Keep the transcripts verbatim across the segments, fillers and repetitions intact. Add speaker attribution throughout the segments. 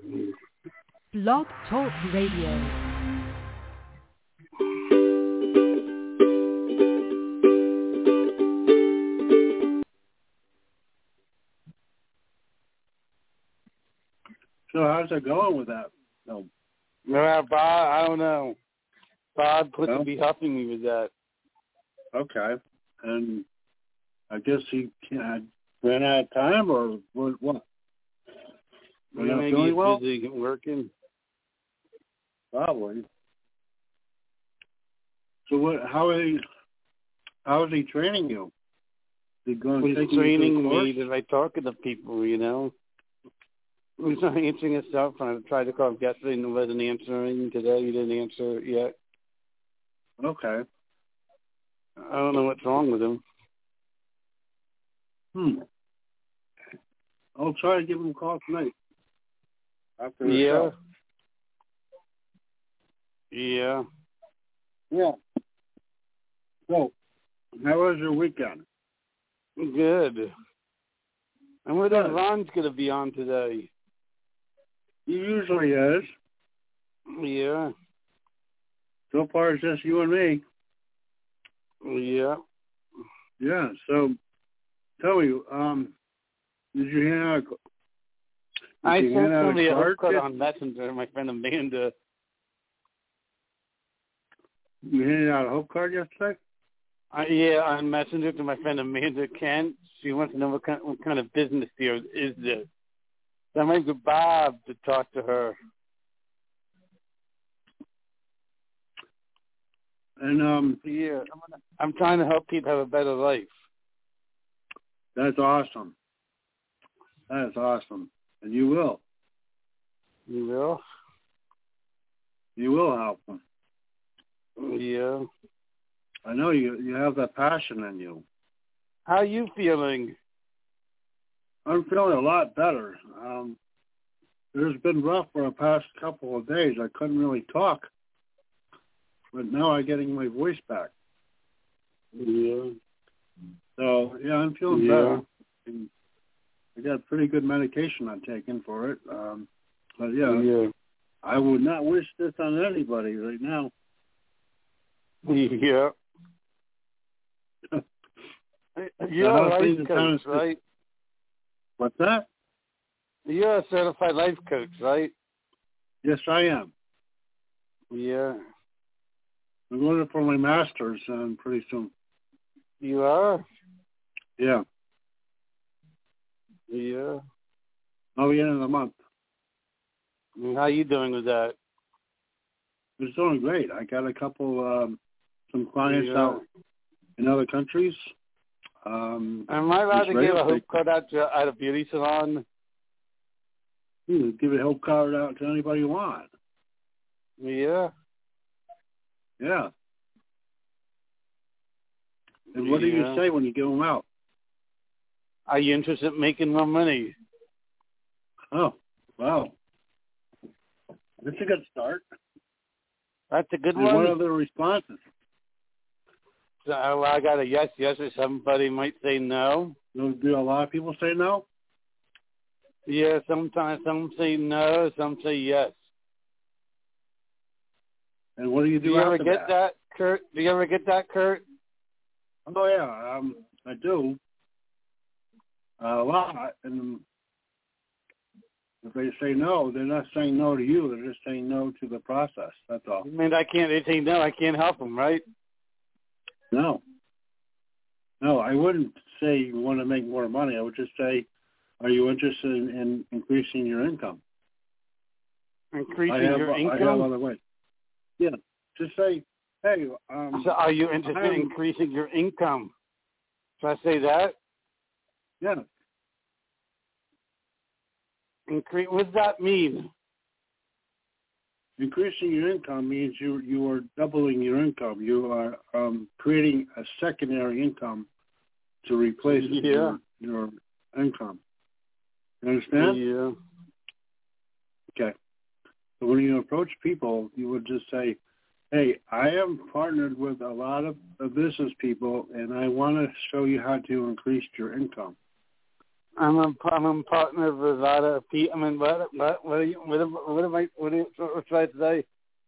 Speaker 1: Blog Talk Radio.
Speaker 2: So how's it going with that? No.
Speaker 3: No, Bob, I don't know. Bob couldn't
Speaker 2: No?
Speaker 3: be helping me with that.
Speaker 2: Okay. And I guess he can't, ran out of time, or what? what? We're
Speaker 3: Yeah,
Speaker 2: not
Speaker 3: maybe
Speaker 2: feeling
Speaker 3: he's
Speaker 2: well?
Speaker 3: busy working.
Speaker 2: Probably. So what? How are he? How is he training you? Is he going to
Speaker 3: He's
Speaker 2: take you
Speaker 3: training
Speaker 2: through a course?
Speaker 3: me to like talking to people, you know. He's not answering his cell phone. I tried to call him yesterday and he wasn't answering. Today he didn't answer yet.
Speaker 2: Okay.
Speaker 3: I don't know what's wrong with him.
Speaker 2: Hmm. I'll try to give him a call tonight. After the
Speaker 3: Yeah.
Speaker 2: show.
Speaker 3: Yeah.
Speaker 2: Yeah. So, how was your weekend?
Speaker 3: Good. And what
Speaker 2: Good.
Speaker 3: that Ron's going to be on today?
Speaker 2: He usually is.
Speaker 3: Yeah.
Speaker 2: So far, it's just you and me.
Speaker 3: Yeah.
Speaker 2: Yeah. So, tell me, um, did you hand out? Did
Speaker 3: I
Speaker 2: you
Speaker 3: sent
Speaker 2: hand out
Speaker 3: somebody
Speaker 2: a
Speaker 3: a
Speaker 2: card?
Speaker 3: hook card
Speaker 2: yet?
Speaker 3: on Messenger, my friend Amanda.
Speaker 2: You handed out a hope card yesterday?
Speaker 3: Uh, yeah, on Messenger to my friend Amanda Kent. She wants to know what kind, what kind of business deal is this. So I might go Bob to talk to her.
Speaker 2: And um,
Speaker 3: Yeah, I'm, gonna, I'm trying to help people have a better life.
Speaker 2: that's awesome. That is awesome. And you will.
Speaker 3: You will?
Speaker 2: You will help them.
Speaker 3: Yeah.
Speaker 2: I know you. You have that passion in you.
Speaker 3: How are you feeling?
Speaker 2: I'm feeling a lot better. Um, it's been rough for the past couple of days. I couldn't really talk, but now I'm getting my voice back.
Speaker 3: Yeah.
Speaker 2: So yeah, I'm feeling
Speaker 3: Yeah.
Speaker 2: better. And I got pretty good medication I'm taking for it. Um, but yeah,
Speaker 3: Yeah.
Speaker 2: I would not wish this on anybody right now.
Speaker 3: Yeah. You're
Speaker 2: how's
Speaker 3: a life
Speaker 2: things in
Speaker 3: coach,
Speaker 2: Tennessee?
Speaker 3: right?
Speaker 2: What's that?
Speaker 3: You're a certified life coach, right?
Speaker 2: Yes, I am.
Speaker 3: Yeah.
Speaker 2: I'm going for my master's um, pretty soon.
Speaker 3: You are?
Speaker 2: Yeah,
Speaker 3: Yeah.
Speaker 2: I'll be in in a month.
Speaker 3: And how you doing with that?
Speaker 2: It's doing great. I got a couple, um, some clients
Speaker 3: Yeah.
Speaker 2: out in other countries. Um,
Speaker 3: Am I allowed to
Speaker 2: Israel,
Speaker 3: give a
Speaker 2: they-
Speaker 3: hoop card out to at a beauty salon?
Speaker 2: You give a help card out to anybody you want.
Speaker 3: Yeah.
Speaker 2: Yeah. And what do you
Speaker 3: Yeah.
Speaker 2: say when you give them out?
Speaker 3: Are you interested in making more money?
Speaker 2: Oh, wow. That's a good start.
Speaker 3: That's a good
Speaker 2: And
Speaker 3: one.
Speaker 2: what are the responses?
Speaker 3: So I got a yes, yes, or somebody might say no.
Speaker 2: Do do a lot of people say no?
Speaker 3: Yeah, sometimes some say no, some say yes.
Speaker 2: And what do you do,
Speaker 3: Do you ever
Speaker 2: after
Speaker 3: get that, Kurt? Do you ever get that, Kurt?
Speaker 2: Oh, yeah, um, I do. A lot. And if they say no, they're not saying no to you. They're just saying no to the process. That's all.
Speaker 3: I mean, I can't. They say no, I can't help them, right?
Speaker 2: No. No, I wouldn't say you want to make more money. I would just say, are you interested in, in increasing your income?
Speaker 3: Increasing
Speaker 2: I have,
Speaker 3: your
Speaker 2: I have
Speaker 3: income.
Speaker 2: other ways. Yeah. Just say, hey, um,
Speaker 3: So are you interested in
Speaker 2: I'm-
Speaker 3: increasing your income? Should I say that?
Speaker 2: yeah.
Speaker 3: Increase. What does that mean?
Speaker 2: Increasing your income means you you are doubling your income. You are um, creating a secondary income to replace
Speaker 3: Yeah.
Speaker 2: your, your income. You understand?
Speaker 3: Yeah.
Speaker 2: Okay. So when you approach people, you would just say, hey, I am partnered with a lot of, of business people, and I want to show you how to increase your income.
Speaker 3: I'm a, I'm a partner with a lot of people. I mean, what, what, what, are you, what, am- what am I, what, are you, what should I say?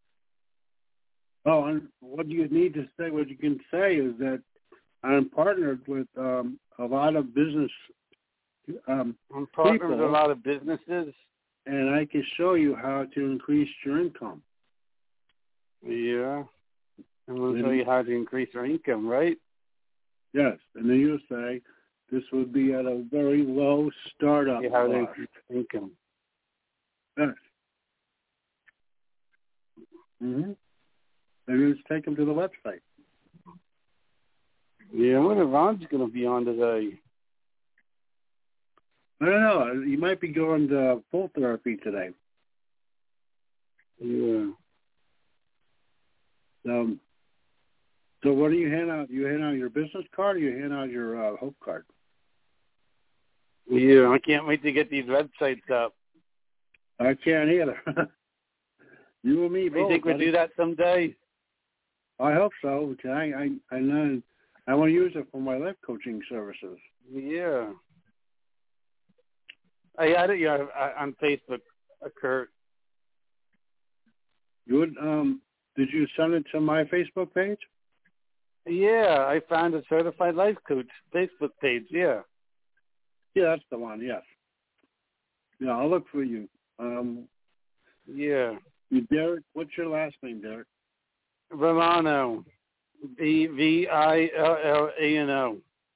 Speaker 2: Oh, and what you need to say, what you can say is that I'm partnered with um, a lot of business um,
Speaker 3: I'm partnered
Speaker 2: people,
Speaker 3: with a lot of businesses.
Speaker 2: and I can show you how to increase your income.
Speaker 3: Yeah. I'm going to show you how to increase your income, right?
Speaker 2: Yes, and then you'll say this would be at a very low startup
Speaker 3: Yeah, how to
Speaker 2: cost.
Speaker 3: increase income.
Speaker 2: Yes. Mm-hmm. And you just take them to the website.
Speaker 3: Yeah, I wonder if Ron's going to be on today.
Speaker 2: I don't know. You might be going to full therapy today.
Speaker 3: Yeah.
Speaker 2: Um, so what do you hand out? You hand out your business card, or you hand out your uh, Hope card?
Speaker 3: Yeah, I can't wait to get these websites up.
Speaker 2: I can't either. You and me both.
Speaker 3: Do you think we'll
Speaker 2: buddy.
Speaker 3: do that someday?
Speaker 2: I hope so. Because I I I know I want to use it for my life coaching services.
Speaker 3: Yeah. I had it yeah, on Facebook, uh, Kurt.
Speaker 2: You would um? Did you send it to my Facebook page?
Speaker 3: Yeah, I found a certified life coach Facebook page. Yeah.
Speaker 2: Yeah, that's the one. Yes. Yeah, I'll look for you. Um,
Speaker 3: Yeah.
Speaker 2: you Derek. What's your last name, Derek?
Speaker 3: Villano. V V I L L A N O.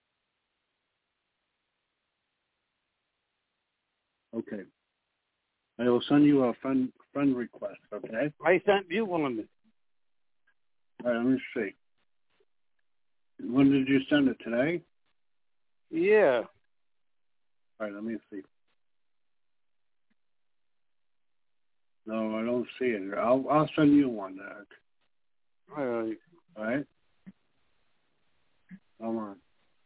Speaker 2: Okay. I will send you a friend friend request. Okay.
Speaker 3: I sent you one.
Speaker 2: All right. Let me see. When did you send it? Today?
Speaker 3: Yeah.
Speaker 2: All right. Let me see. No, I don't see it here. I'll I'll send you one, Derek.
Speaker 3: All right.
Speaker 2: All right. Come on.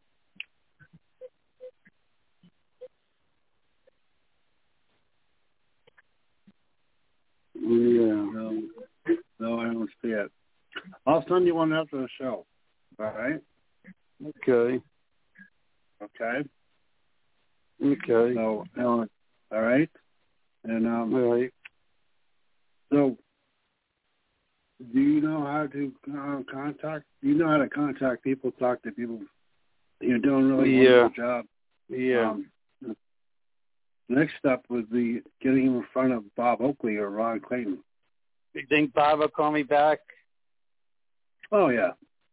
Speaker 3: Yeah.
Speaker 2: No, no, I don't see it. I'll send you one after the show. All right.
Speaker 3: Okay.
Speaker 2: Okay.
Speaker 3: Okay.
Speaker 2: So, uh, all right. And um,
Speaker 3: All right.
Speaker 2: so, do you know how to uh, contact? Do you know how to contact people? Talk to people. You're doing really
Speaker 3: Yeah.
Speaker 2: wonderful job.
Speaker 3: Yeah.
Speaker 2: Um, the next step would be getting in front of Bob Oakley or Ron Clayton.
Speaker 3: You think Bob will call me back?
Speaker 2: Oh yeah,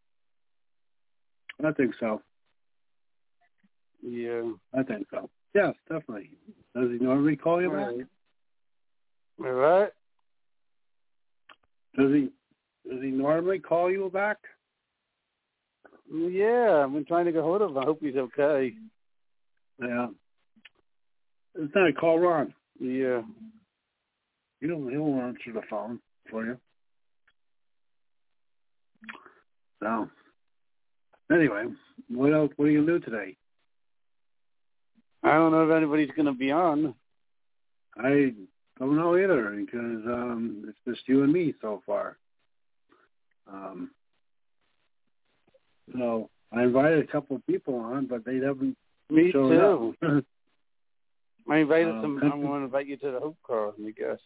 Speaker 2: I think so.
Speaker 3: Yeah.
Speaker 2: I think so. Yes, definitely. Does he normally call you
Speaker 3: All
Speaker 2: back?
Speaker 3: right. All right.
Speaker 2: Does he? Does he normally call you back?
Speaker 3: Yeah, I've been trying to get hold of him. I hope he's okay.
Speaker 2: Yeah. It's not call Ron.
Speaker 3: Yeah.
Speaker 2: You know he'll answer the phone for you. So anyway, what else? What are you gonna do today?
Speaker 3: I don't know if anybody's going to be on.
Speaker 2: I don't know either because um, it's just you and me so far. Um, so I invited a couple of people on, but they haven't
Speaker 3: Me
Speaker 2: showed
Speaker 3: too.
Speaker 2: up.
Speaker 3: I invited
Speaker 2: Um,
Speaker 3: some. I'm going to invite you to the Hope Car, I guess.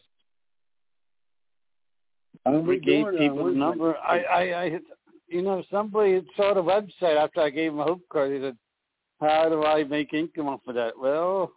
Speaker 2: How are
Speaker 3: We
Speaker 2: we
Speaker 3: gave
Speaker 2: doing?
Speaker 3: people the number. I, I, I, you know, somebody saw the website after I gave them a Hope Car. They said, "How do I make income off of that?" Well,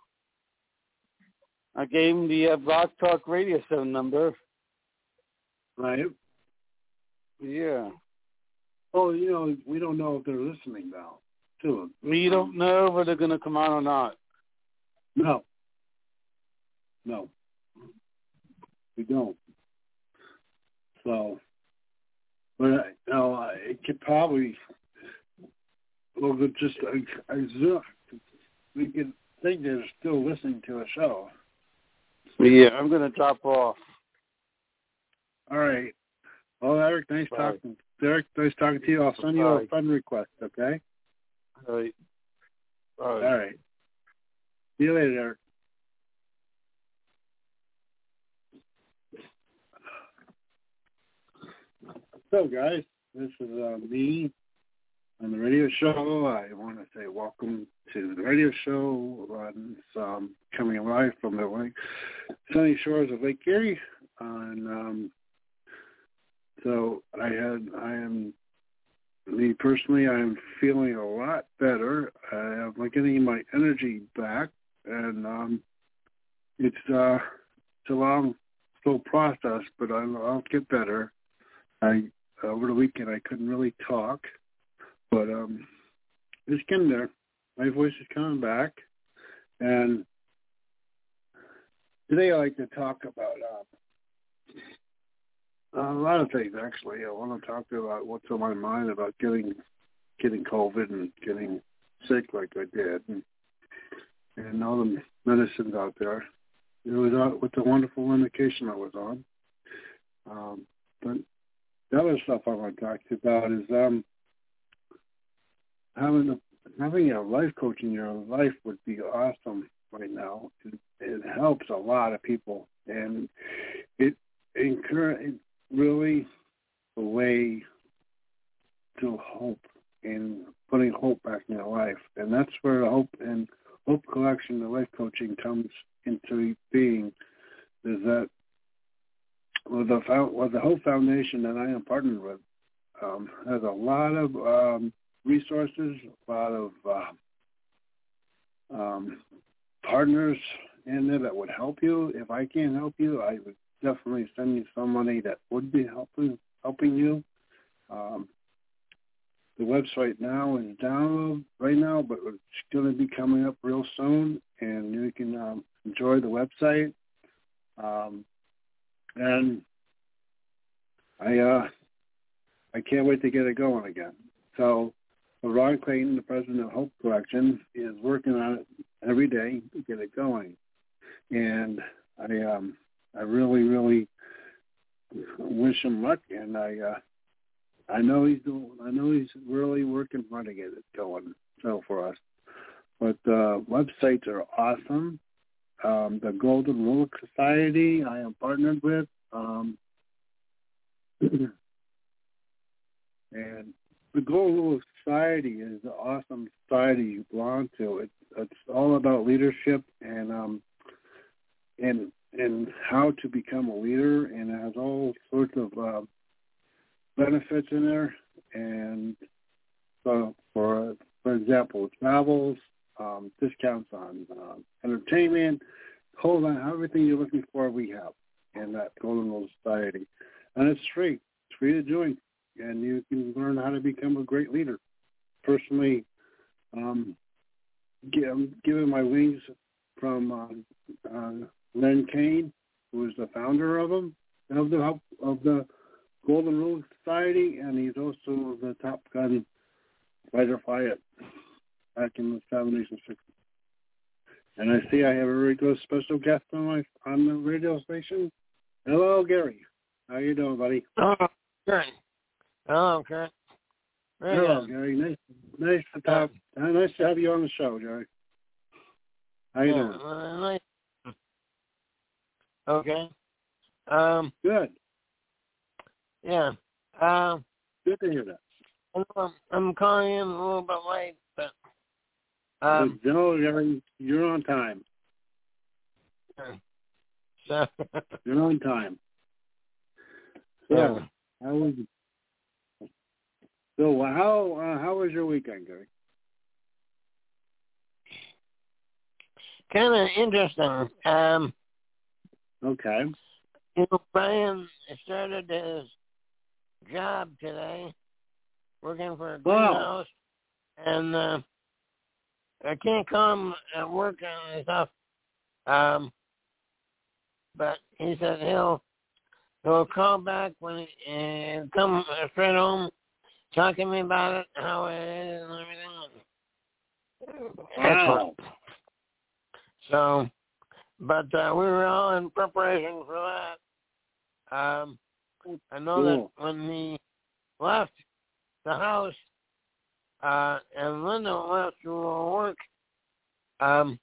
Speaker 3: I gave them the uh, Blog Talk Radio Show number.
Speaker 2: Right.
Speaker 3: Yeah.
Speaker 2: Oh, you know, we don't know if they're listening now, too.
Speaker 3: We don't know whether they're going to come on or not.
Speaker 2: No. No. We don't. So, but I, you know, I- it could probably, well, it just, I, I, we could think they're still listening to a show.
Speaker 3: Yeah, I'm going to drop off.
Speaker 2: All right. Well, Eric, nice
Speaker 3: Bye.
Speaker 2: talking. Eric, nice talking to you. I'll send you
Speaker 3: Bye.
Speaker 2: a friend request, okay?
Speaker 3: All right. Bye.
Speaker 2: All right. See you later, Eric. So, guys, this is uh, me on the radio show. I want to say welcome to the radio show on um, coming live from the lake, sunny shores of Lake Erie. And um, so I had, I am, me personally, I'm feeling a lot better. I'm like getting my energy back, and um, it's uh, it's a long, slow process, but I'll, I'll get better. I over the weekend I couldn't really talk, but um, it's getting there. My voice is coming back, and today I like to talk about uh, a lot of things. Actually, I want to talk about what's on my mind about getting getting COVID and getting sick like I did, and, and all the medicines out there. It was uh, with the wonderful medication I was on. Um, but the other stuff I want to talk to you about is um, having a, having a life coach in your life would be awesome right now. It, it helps a lot of people, and it encourages really a way to hope and putting hope back in your life. And that's where the Hope and Hope Collection, the life coaching, comes into being, is that with the, with the Hope Foundation that I am partnered with, um, has a lot of um, resources, a lot of uh, um, partners in there that would help you. If I can't help you, I would definitely send you somebody that would be helping helping you. Um, the website now is down right now, but it's going to be coming up real soon, and you can um, enjoy the website. Um, and I uh, I can't wait to get it going again. So Ron Clayton, the president of Hope Collection, is working on it every day to get it going. And I um, I really, really wish him luck, and I uh, I know he's doing, I know he's really working hard to get it going. So for us, but uh, websites are awesome. Um, the Golden Rule Society I am partnered with, um, and the Golden Rule Society is an awesome society you belong to. It's it's all about leadership and um and and how to become a leader, and it has all sorts of uh, benefits in there. And so, for for example, travels, um, discounts on uh, entertainment, hold on, everything you're looking for, we have in that Golden Rule Society, and it's free. It's free to join, and you can learn how to become a great leader. Personally, um, I'm giving my wings from uh, uh, Len Kane, who is the founder of them, of the of the Golden Rule Society, and he's also the Top Gun fighter pilot back in the seventies and sixties. And I see I have a very good special guest on my on the radio station. Hello, Gary. How you doing, buddy?
Speaker 4: Oh, Kurt. Hello, Kurt. Very
Speaker 2: Hello,
Speaker 4: good.
Speaker 2: Gary. Nice, nice to talk. Uh, nice to have you on the show, Gary. How you
Speaker 4: yeah,
Speaker 2: doing?
Speaker 4: Uh, nice. Okay. Um.
Speaker 2: Good.
Speaker 4: Yeah. Um.
Speaker 2: Good to hear that.
Speaker 4: I'm, I'm calling in a little bit late, but um.
Speaker 2: No, Gary, you're on time.
Speaker 4: So.
Speaker 2: You're on time. So,
Speaker 4: Yeah.
Speaker 2: how was it? So, how uh, how was your weekend, Gary?
Speaker 4: Kind of interesting. Um.
Speaker 2: Okay.
Speaker 4: You know, Brian started his job today, working for a greenhouse,
Speaker 2: Wow.
Speaker 4: and uh, I can't come at work and stuff. Um, but he said he'll he'll call back when he and come straight home, talk to me about it, how it is, and everything.
Speaker 2: Wow.
Speaker 4: So, but uh, we were all in preparation for that. Um, I know
Speaker 2: Cool.
Speaker 4: that when he left the house, uh, and Linda left to work, um,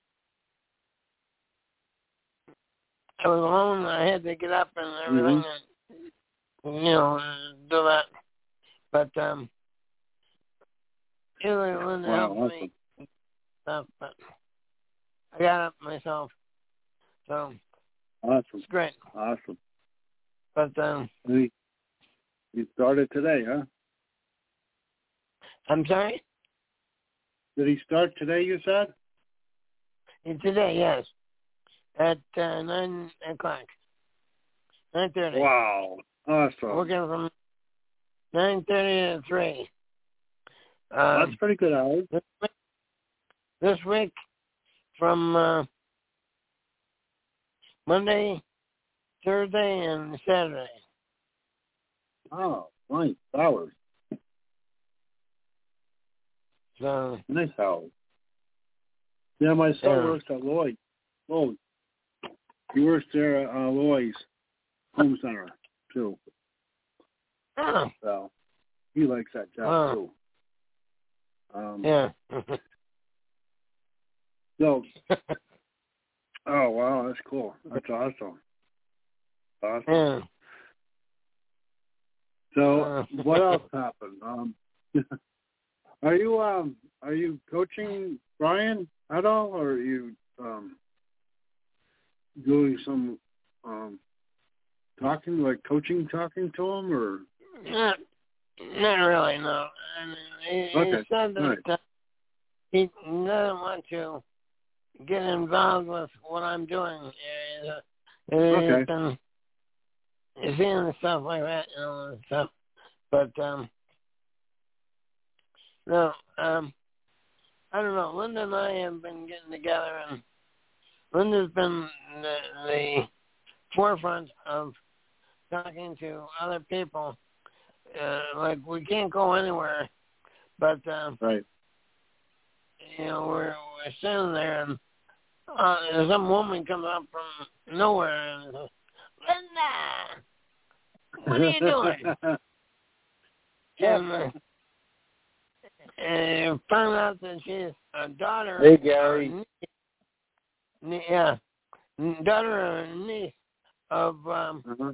Speaker 4: I was alone. I had to get up and everything,
Speaker 2: Mm-hmm.
Speaker 4: and you know, do that. But um, usually Linda
Speaker 2: Wow,
Speaker 4: helps
Speaker 2: awesome.
Speaker 4: me stuff, but I got it myself. So
Speaker 2: Awesome.
Speaker 4: it's great.
Speaker 2: Awesome.
Speaker 4: But um,
Speaker 2: We you started today, huh?
Speaker 4: I'm sorry.
Speaker 2: Did he start today? You said.
Speaker 4: Today, yes, at uh, nine o'clock, nine thirty.
Speaker 2: Wow. Awesome.
Speaker 4: Working from nine thirty to three. Um,
Speaker 2: That's pretty good hours.
Speaker 4: This week, this week from uh, Monday, Thursday, and Saturday.
Speaker 2: Oh, nice hours.
Speaker 4: So
Speaker 2: Nice hours. Yeah, my son
Speaker 4: Yeah.
Speaker 2: works at Lloyd. Oh, he works there at uh, Lloyd's Home Center too.
Speaker 4: oh,
Speaker 2: So he likes that job
Speaker 4: Oh.
Speaker 2: too. Um,
Speaker 4: yeah.
Speaker 2: So, oh wow, that's cool. That's awesome. Awesome.
Speaker 4: yeah.
Speaker 2: So,
Speaker 4: Uh.
Speaker 2: what else happened? Um, are you um are you coaching Brian at all, or are you um doing some um talking like coaching, talking to him, or?
Speaker 4: Not, not really, no. And he,
Speaker 2: Okay.
Speaker 4: he said that
Speaker 2: Right.
Speaker 4: uh, he doesn't want to get involved with what I'm doing. He's, uh, he's
Speaker 2: Okay.
Speaker 4: been seeing stuff like that, you know, and stuff. But um, no, um, I don't know. Linda and I have been getting together, and Linda's been the, the forefront of talking to other people. Uh, like we can't go anywhere, but um,
Speaker 2: Right.
Speaker 4: you know we're we're sitting there, and uh, some woman comes up from nowhere and says, "Linda, what are you doing?" and uh, and found out that she's a daughter.
Speaker 3: Hey, Gary.
Speaker 4: Or niece, yeah, daughter or niece of um,
Speaker 2: uh-huh.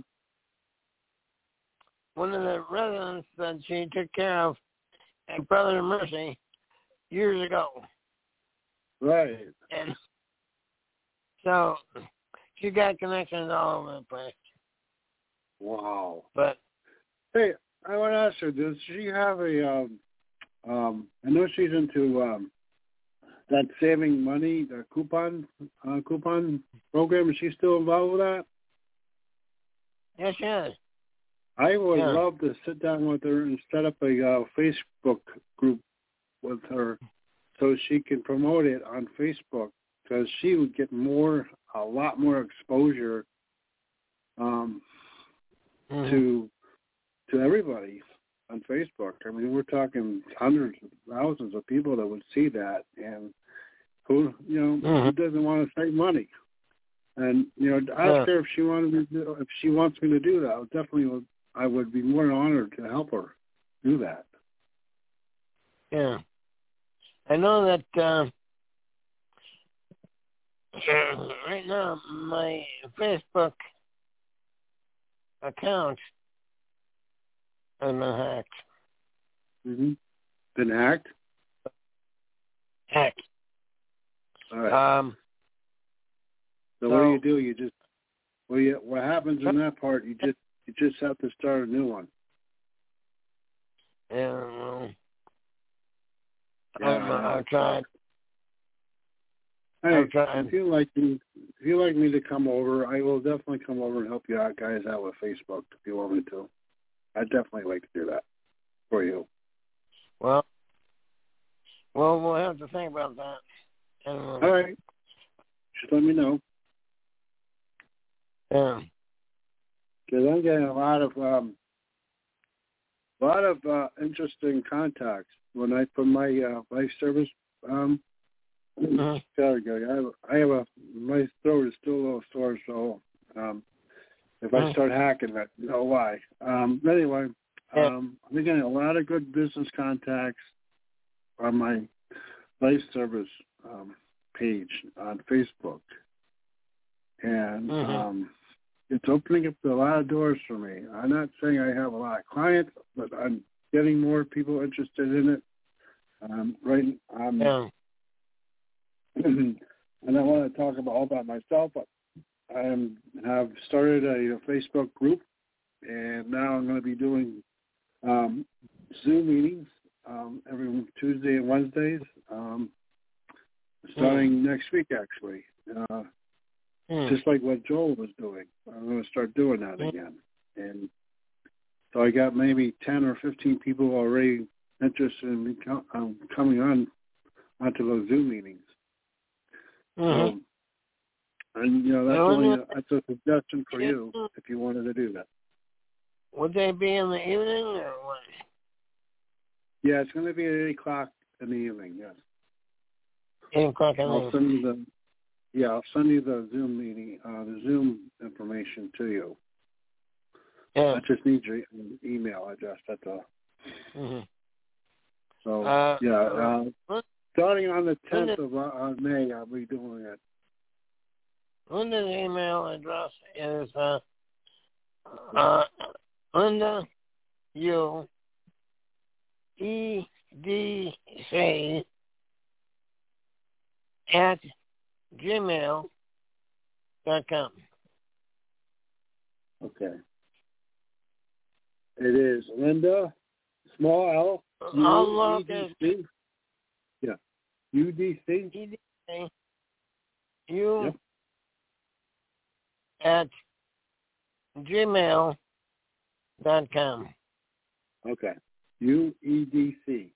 Speaker 4: one of the residents that she took care of at Brother Mercy years ago.
Speaker 2: Right.
Speaker 4: And so she got connections all over the place.
Speaker 2: Wow.
Speaker 4: But
Speaker 2: Hey, I want to ask her, does she have a, um, um, I know she's into um, that saving money, the coupon uh, coupon program. Is she still involved with that?
Speaker 4: yes, she is.
Speaker 2: I would
Speaker 4: Yeah.
Speaker 2: love to sit down with her and set up a uh, Facebook group with her so she can promote it on Facebook, because she would get more, a lot more exposure um,
Speaker 4: Mm-hmm.
Speaker 2: to to everybody on Facebook. I mean, we're talking hundreds of thousands of people that would see that, and who, you know,
Speaker 4: Mm-hmm.
Speaker 2: who doesn't want to save money? And you know, ask
Speaker 4: Yeah.
Speaker 2: her if she wanted me to, if she wants me to do that. I would definitely, would, I would be more than honored to help her do that.
Speaker 4: Yeah. I know that uh, right now my Facebook account has been hacked.
Speaker 2: Mm-hmm. Been hacked.
Speaker 4: Hacked.
Speaker 2: All right.
Speaker 4: Um,
Speaker 2: so, what do
Speaker 4: so-
Speaker 2: you do? You just, well, you, what happens in that part? You just, you just have to start a new one.
Speaker 4: yeah, well,
Speaker 2: Yeah,
Speaker 4: I don't know.
Speaker 2: I know.
Speaker 4: I've tried.
Speaker 2: Hey,
Speaker 4: I've tried.
Speaker 2: if you like me, if you like me to come over, I will definitely come over and help you out, guys, out with Facebook if you want me to. I'd definitely like to do that for you.
Speaker 4: Well, well, we'll have to think about that. And, uh,
Speaker 2: All right, just let me know,
Speaker 4: yeah.
Speaker 2: because I'm getting a lot of um, a lot of uh, interesting contacts when I put my uh, life service. Um,
Speaker 4: Mhm.
Speaker 2: Sorry, Gary, I have, I have a my throat is still a little sore, so um, if I
Speaker 4: Mhm.
Speaker 2: start hacking, that you know why. Um, anyway, um, I'm getting a lot of good business contacts on my life service um, page on Facebook, and
Speaker 4: Mhm.
Speaker 2: um, it's opening up a lot of doors for me. I'm not saying I have a lot of clients, but I'm getting more people interested in it, Um, right. Um,
Speaker 4: Yeah.
Speaker 2: and I want to talk about all about myself. I am, have started a, a Facebook group, and now I'm going to be doing um, Zoom meetings um, every Tuesday and Wednesdays, um, starting mm. next week, actually. Uh, mm. Just like what Joel was doing. I'm going to start doing that mm. again. And so I got maybe ten or fifteen people already interested in me com- um, coming on onto those Zoom meetings. Mm-hmm. So, and, you know, that's, only a, that's a suggestion for you if you wanted to do that.
Speaker 4: Would they be in the evening or what?
Speaker 2: Yeah, it's going to be at eight o'clock in the evening, yes.
Speaker 4: eight o'clock in the
Speaker 2: I'll send you the, yeah, I'll send you the Zoom meeting, uh, the Zoom information to you.
Speaker 4: Yeah.
Speaker 2: I just need your email address, that's all.
Speaker 4: Mm-hmm.
Speaker 2: So,
Speaker 4: uh,
Speaker 2: yeah, uh, starting on the tenth
Speaker 4: the,
Speaker 2: of uh, May, I'll be doing it.
Speaker 4: Linda's email address is uh, uh, Linda U E D C at gmail dot com.
Speaker 2: Okay. It is Linda, small L,
Speaker 4: U
Speaker 2: D C. Yeah. U D C.
Speaker 4: U D C. U
Speaker 2: yep.
Speaker 4: at gmail dot com.
Speaker 2: Okay. U E D C.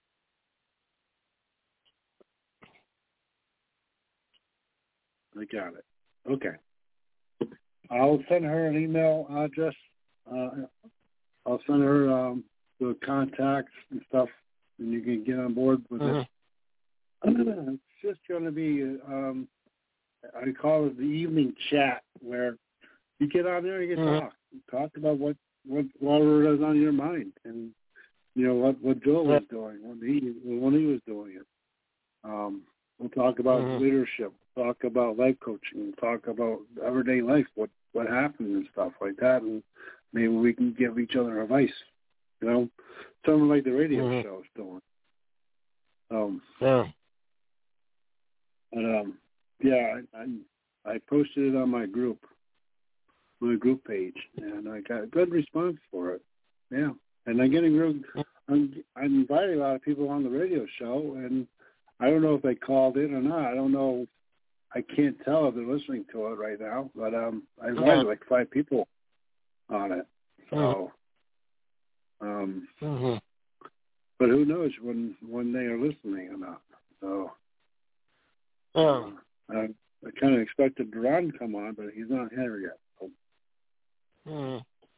Speaker 2: I got it. Okay. I'll send her an email address. Uh, I'll send her um, the contacts and stuff, and you can get on board with mm-hmm. it. It's just going to be, um, I call it the evening chat, where you get on there and you mm-hmm. talk. You talk about what, what whatever is on your mind, and, you know, what, what Joel was doing when he, when he was doing it. Um, we'll talk about mm-hmm. leadership, talk about life coaching, talk about everyday life, what, what happened and stuff like that, and maybe we can give each other advice, you know, something like the radio mm-hmm. show is doing. Um,
Speaker 4: yeah.
Speaker 2: But, um, yeah, I, I, I posted it on my group, my group page, and I got a good response for it. Yeah, and I'm getting real. I'm, I'm inviting a lot of people on the radio show, and I don't know if they called in or not. I don't know. I can't tell if they're listening to it right now, but um, I invited yeah. like five people on it. So, um,
Speaker 4: mm-hmm.
Speaker 2: but who knows when when they are listening or not? So.
Speaker 4: Oh.
Speaker 2: Uh, I, I kind of expected Duran to come on, but he's not here yet. So.
Speaker 4: Hmm.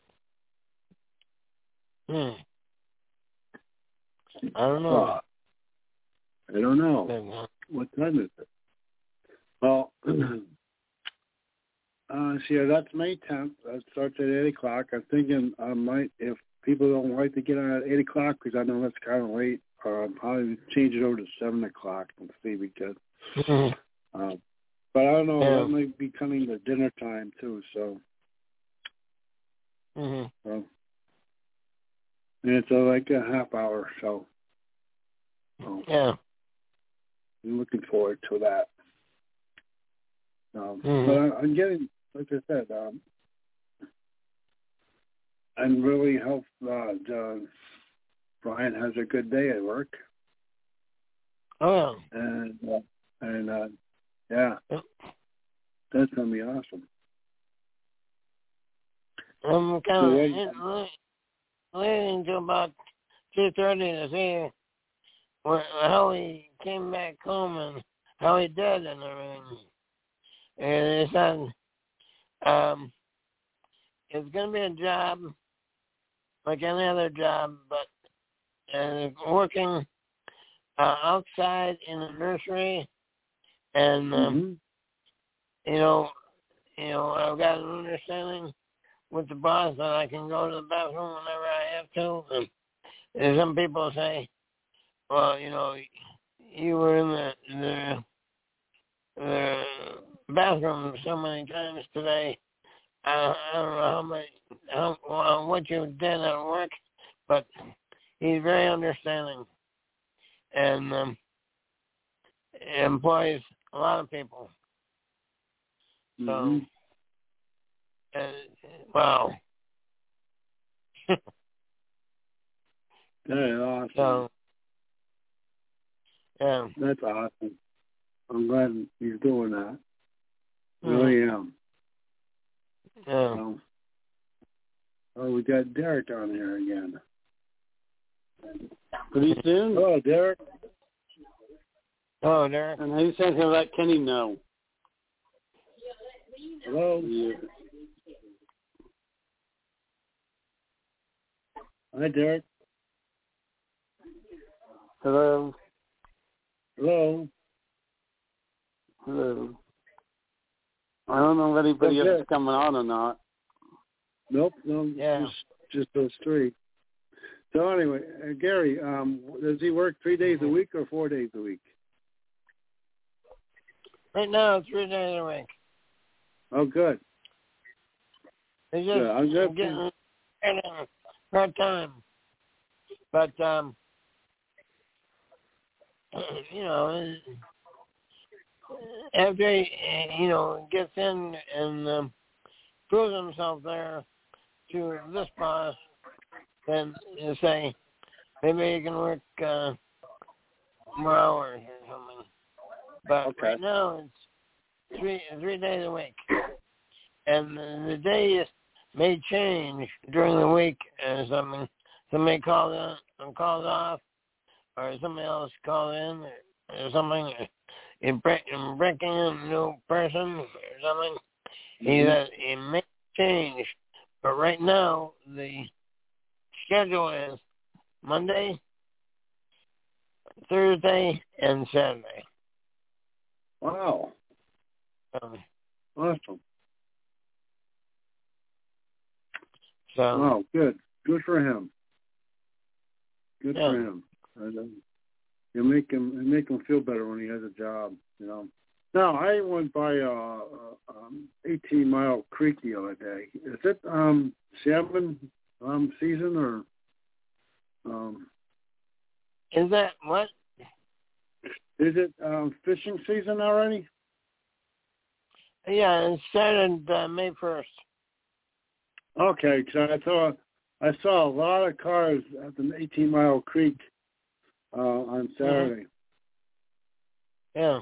Speaker 4: Hmm. I don't know.
Speaker 2: Uh, I don't know. What time is it? Well, uh, see, that's May tenth. That starts at eight o'clock. I'm thinking I might, if people don't like to get on at eight o'clock, because I know that's kind of late, uh, I'll probably change it over to seven o'clock and see we could.
Speaker 4: Mm-hmm.
Speaker 2: Um, but I don't know,
Speaker 4: yeah.
Speaker 2: that might be coming to dinner time too, so.
Speaker 4: Mm-hmm.
Speaker 2: so and it's uh, like a half hour, so. so.
Speaker 4: Yeah.
Speaker 2: I'm looking forward to that. Um,
Speaker 4: mm-hmm.
Speaker 2: But I, I'm getting, like I said, um, I'm really hope uh, John, Brian has a good day at work.
Speaker 4: Oh.
Speaker 2: And, uh, and uh, yeah,
Speaker 4: yep.
Speaker 2: That's going to be awesome.
Speaker 4: I'm kind of waiting until about two thirty to see what, how he came back home and how he did and everything. And he said, um, it's going to be a job like any other job, but uh, working uh, outside in the nursery, and um, mm-hmm. you know, you know, I've got an understanding with the boss that I can go to the bathroom whenever I have to. And, and some people say, well, you know, you were in the, the, the bathroom so many times today. I, I don't know how much, how, well, what you did at work, but he's very understanding. and um, employs a lot of people. So,
Speaker 2: Mm-hmm.
Speaker 4: uh, wow.
Speaker 2: That is awesome.
Speaker 4: So, yeah.
Speaker 2: That's awesome. I'm glad he's doing that.
Speaker 4: Mm-hmm.
Speaker 2: Really am.
Speaker 4: Yeah.
Speaker 2: So, oh, we got Derek on here again.
Speaker 3: Pretty soon.
Speaker 2: Hello, Derek.
Speaker 4: Oh, Derek.
Speaker 3: And I said he'll let Kenny know.
Speaker 2: Hello.
Speaker 3: Yeah.
Speaker 2: Hi, Derek.
Speaker 3: Hello.
Speaker 2: Hello.
Speaker 3: Hello. I don't know if anybody
Speaker 2: Okay.
Speaker 3: else is coming on or not.
Speaker 2: Nope. No.
Speaker 4: Yeah.
Speaker 2: Just, just those three. So anyway, uh, Gary, um, does he work three days a week or four days a week?
Speaker 4: Right now, it's three days a week.
Speaker 2: Oh, good.
Speaker 4: It's just
Speaker 2: Yeah, I'm just
Speaker 4: getting part time. But, um, you know, after he, you know, gets in and um, proves himself there to this boss, then you say, maybe you can work uh, more hours or something. But
Speaker 2: Okay.
Speaker 4: right now, it's three three days a week. And the days may change during the week or something. Somebody calls in and calls off, or somebody else calls in or, or something. You break, you break in a new person or something. He says it may change. But right now, the schedule is Monday, Thursday, and Saturday.
Speaker 2: Wow.
Speaker 4: Um,
Speaker 2: Awesome.
Speaker 4: so
Speaker 2: Wow. Good. Good for him. Good
Speaker 4: yeah.
Speaker 2: for him. And, um, you make him you make him feel better when he has a job. You know. Now I went by uh, uh um, eighteen Mile Creek the other day. Is it um salmon um season or um
Speaker 4: Is that what?
Speaker 2: is it um fishing season already?
Speaker 4: Yeah, it started uh, May first.
Speaker 2: Okay, because I saw I saw a lot of cars at the eighteen Mile Creek uh, on Saturday.
Speaker 4: Yeah.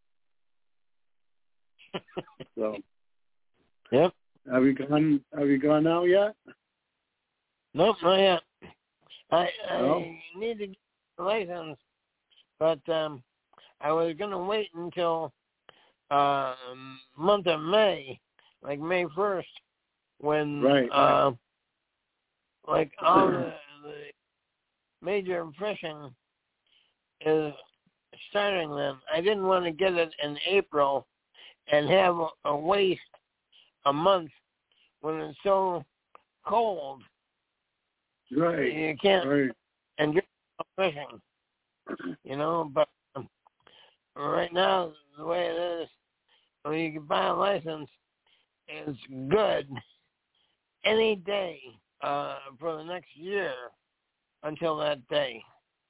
Speaker 2: So
Speaker 4: Yep.
Speaker 2: have you gone? Have you gone out yet?
Speaker 4: Nope, not yet. I I
Speaker 2: No?
Speaker 4: need to get a license, but um, I was gonna wait until uh month of May, like May first, when
Speaker 2: Right,
Speaker 4: uh,
Speaker 2: right.
Speaker 4: like all the, the major fishing is starting then. I didn't want to get it in April and have a, a waste a month when it's so cold.
Speaker 2: Right.
Speaker 4: You can't
Speaker 2: Right.
Speaker 4: enjoy fishing, you know. But um, right now, the way it is, when you can buy a license, it's good any day uh, for the next year until that day.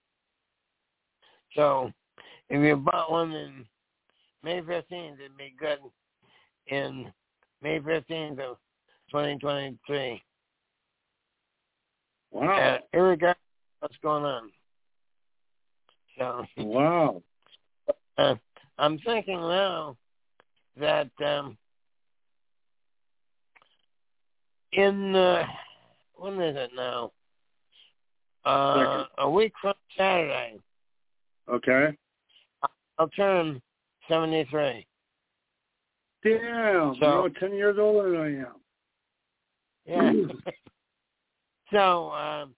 Speaker 4: So if you bought one in May fifteenth, it'd be good in May fifteenth of twenty twenty-three.
Speaker 2: Wow.
Speaker 4: Uh, irregardless of what's going on. So
Speaker 2: Wow.
Speaker 4: uh, I'm thinking now that um, in, uh, when is it now? Uh, a week from Saturday,
Speaker 2: Okay.
Speaker 4: I'll turn seventy-three.
Speaker 2: Damn.
Speaker 4: So,
Speaker 2: You're ten years older than I am.
Speaker 4: Yeah. so, um,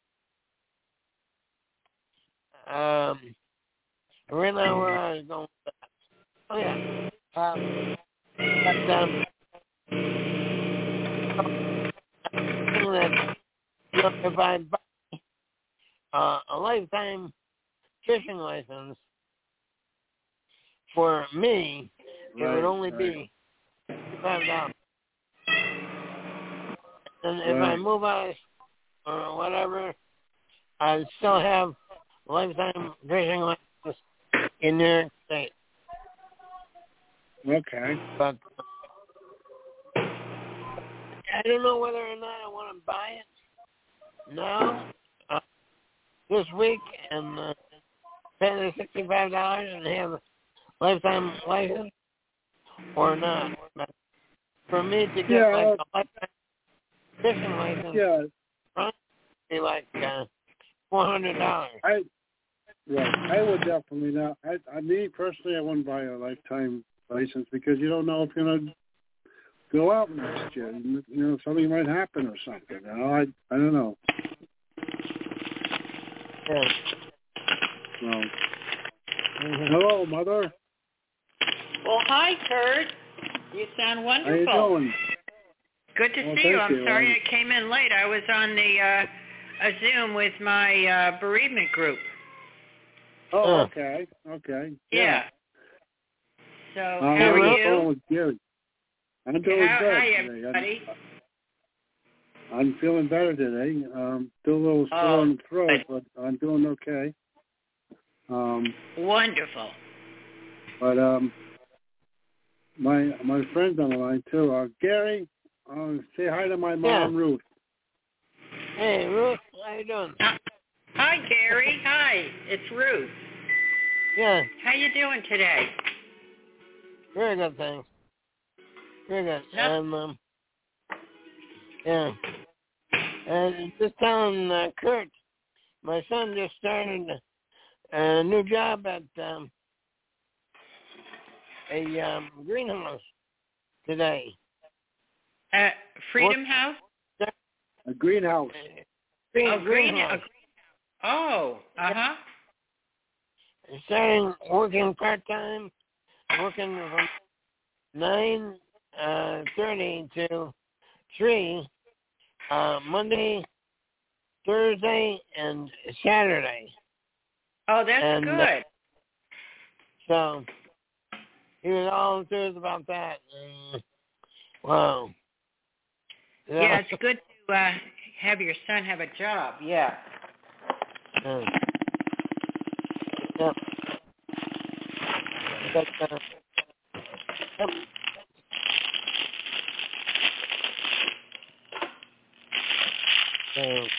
Speaker 4: um, right now where I was going with that. Oh, yeah. Um, but, um, something that, you know, if I buy uh, a lifetime fishing license, for me, it
Speaker 2: Right,
Speaker 4: would only
Speaker 2: right.
Speaker 4: be five dollars. And if
Speaker 2: Right.
Speaker 4: I move out or whatever, I still have lifetime fishing license in New York State.
Speaker 2: Okay.
Speaker 4: But I don't know whether or not I want to buy it now, uh, this week, and uh, pay the sixty-five dollars and have a lifetime license, or not. But for me to get
Speaker 2: Yeah,
Speaker 4: like
Speaker 2: uh,
Speaker 4: a lifetime fishing license,
Speaker 2: Yeah,
Speaker 4: it'd be like uh, four hundred dollars.
Speaker 2: I right. I would definitely not. I, I me personally, I wouldn't buy a lifetime license because you don't know if you're gonna go out next year. You know, something might happen or something. You know, I I don't know.
Speaker 4: Yeah.
Speaker 2: So,
Speaker 4: Mm-hmm.
Speaker 2: hello, Mother.
Speaker 5: Well, hi, Kurt. You sound
Speaker 2: How
Speaker 5: wonderful.
Speaker 2: you doing?
Speaker 5: Good to
Speaker 2: Well,
Speaker 5: see you.
Speaker 2: thank
Speaker 5: I'm
Speaker 2: you.
Speaker 5: sorry
Speaker 2: Um,
Speaker 5: I came in late. I was on the uh, a Zoom with my uh, bereavement group.
Speaker 2: Oh,
Speaker 4: Uh.
Speaker 2: okay, okay.
Speaker 5: Yeah. So
Speaker 2: Um,
Speaker 5: how
Speaker 2: I'm
Speaker 5: are
Speaker 2: on the
Speaker 5: you?
Speaker 2: phone with Gary. I'm doing
Speaker 5: How,
Speaker 2: good
Speaker 5: hi,
Speaker 2: today.
Speaker 5: everybody.
Speaker 2: I'm, I'm feeling better today. Um, still a little sore
Speaker 5: Oh,
Speaker 2: in the throat,
Speaker 5: good.
Speaker 2: but I'm doing okay. Um,
Speaker 5: Wonderful.
Speaker 2: but um, my my friend's on the line too. Uh, Gary, uh, say hi to my mom,
Speaker 4: Yeah.
Speaker 2: Ruth.
Speaker 4: Hey, Ruth, how you doing?
Speaker 5: Hi, Gary. Hi, it's Ruth.
Speaker 4: Yeah,
Speaker 5: How you doing today?
Speaker 4: very good, thanks. Very good.
Speaker 5: Yep.
Speaker 4: Um, um, yeah. And just telling uh, Kurt, my son just started a new job at um, a um, greenhouse today.
Speaker 5: Uh, Freedom House?
Speaker 2: A greenhouse.
Speaker 4: Green,
Speaker 5: Oh, green.
Speaker 4: greenhouse.
Speaker 5: Uh, oh, uh huh.
Speaker 4: Starting working part time, working from nine uh, thirty to three, uh, Monday, Thursday, and Saturday.
Speaker 5: Oh, that's
Speaker 4: And,
Speaker 5: good.
Speaker 4: Uh, so he was all enthused about that. And, wow.
Speaker 5: Yeah, it's good to uh, have your son have a job. Yeah.
Speaker 4: Yeah. Yep. But, uh, yep. So,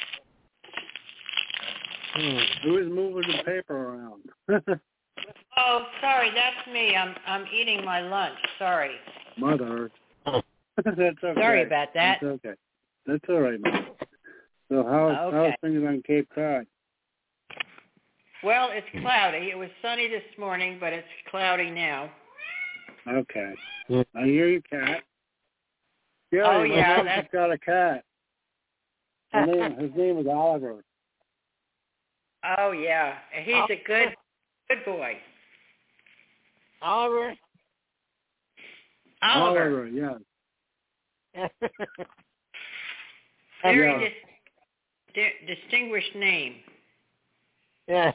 Speaker 4: hmm.
Speaker 2: Who is moving the paper around?
Speaker 5: Oh, sorry, that's me. I'm I'm eating my lunch. Sorry.
Speaker 2: Mother. That's okay.
Speaker 5: Sorry about that.
Speaker 2: That's okay. That's all right, Mom. So how's,
Speaker 5: Okay.
Speaker 2: how's things on Cape Cod?
Speaker 5: Well, it's cloudy. It was sunny this morning, but it's cloudy now.
Speaker 2: Okay.
Speaker 4: Yeah.
Speaker 2: I hear you, cat. Gary,
Speaker 5: Oh,
Speaker 2: my
Speaker 5: yeah,
Speaker 2: son's
Speaker 5: that's-
Speaker 2: just got a cat. His name, his name is Oliver.
Speaker 5: Oh yeah, he's a good good boy.
Speaker 4: Oliver?
Speaker 5: Oliver.
Speaker 2: Oliver, yeah.
Speaker 5: Very
Speaker 2: Yeah.
Speaker 5: dis- di- distinguished name.
Speaker 4: Yeah.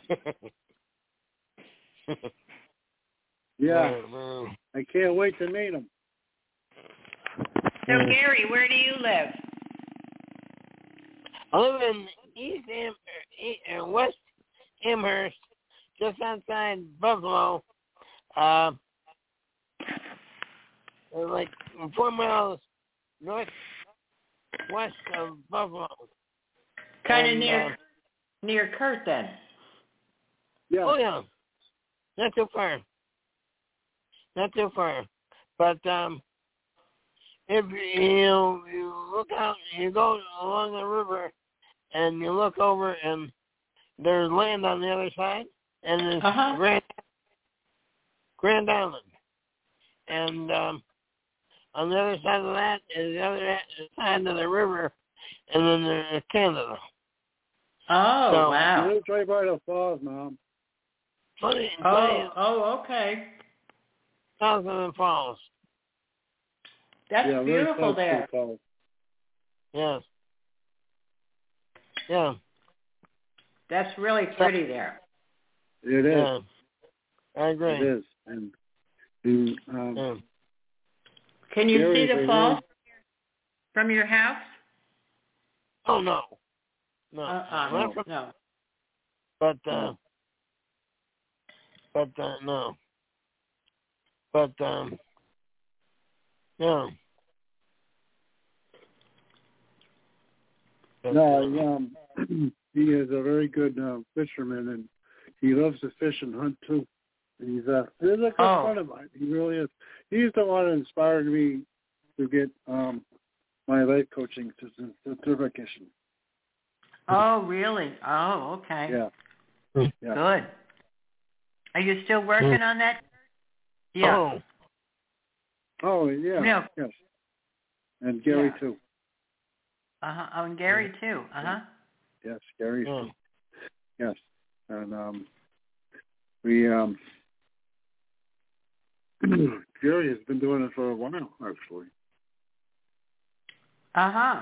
Speaker 2: Yeah.
Speaker 4: Well,
Speaker 2: I can't wait to meet him.
Speaker 5: So
Speaker 4: Mm.
Speaker 5: Gary, where do you live?
Speaker 4: I live in East Am- East, uh, West Amherst, just outside Buffalo. Uh, like four miles northwest of Buffalo.
Speaker 5: Kind of
Speaker 4: And,
Speaker 5: near
Speaker 4: uh,
Speaker 5: near Kurt then.
Speaker 2: Yeah.
Speaker 4: Oh yeah, not too far. Not too far, but um, if you know, you look out, you go along the river, and you look over, and there's land on the other side, and there's
Speaker 5: Uh-huh.
Speaker 4: Grand Grand Island, and um, on the other side of that is the other side of the river, and then there's Canada.
Speaker 5: Oh
Speaker 4: So-
Speaker 5: wow.
Speaker 2: He lives right by the falls, Mom.
Speaker 4: Funny,
Speaker 5: Oh
Speaker 4: funny,
Speaker 5: oh okay.
Speaker 4: Thousand Falls.
Speaker 5: That's
Speaker 2: yeah, very
Speaker 5: beautiful
Speaker 2: close to
Speaker 5: there.
Speaker 2: the falls.
Speaker 4: Yeah. Yeah.
Speaker 5: That's really pretty there.
Speaker 2: It is.
Speaker 4: Yeah. I agree.
Speaker 2: It is. And, and um,
Speaker 4: Yeah.
Speaker 5: Can you
Speaker 2: Gary,
Speaker 5: see the
Speaker 2: they
Speaker 5: falls
Speaker 2: have-
Speaker 5: from your house?
Speaker 4: Oh no. No.
Speaker 5: Uh uh
Speaker 4: Not from-
Speaker 5: no.
Speaker 4: but uh, but uh, no. But um, no. But,
Speaker 2: No, um, he is a very good uh, fisherman, and he loves to fish and hunt too. And he's a he's a good
Speaker 5: Oh.
Speaker 2: friend of mine. He really is. He's the one that inspired me to get um, my life coaching certification.
Speaker 5: Oh, really? Oh, okay.
Speaker 2: Yeah. Yeah.
Speaker 5: Good. Are you still working on that? Yeah.
Speaker 4: Oh.
Speaker 2: Oh, yeah.
Speaker 5: No.
Speaker 2: Yes. And Gary
Speaker 5: Yeah.
Speaker 2: too.
Speaker 5: Uh-huh. Oh, and Gary too. Uh-huh.
Speaker 2: Yes, Gary.
Speaker 4: Yeah.
Speaker 2: Too. Yes. And um, we um, Gary has been doing it for a while, actually.
Speaker 5: Uh-huh.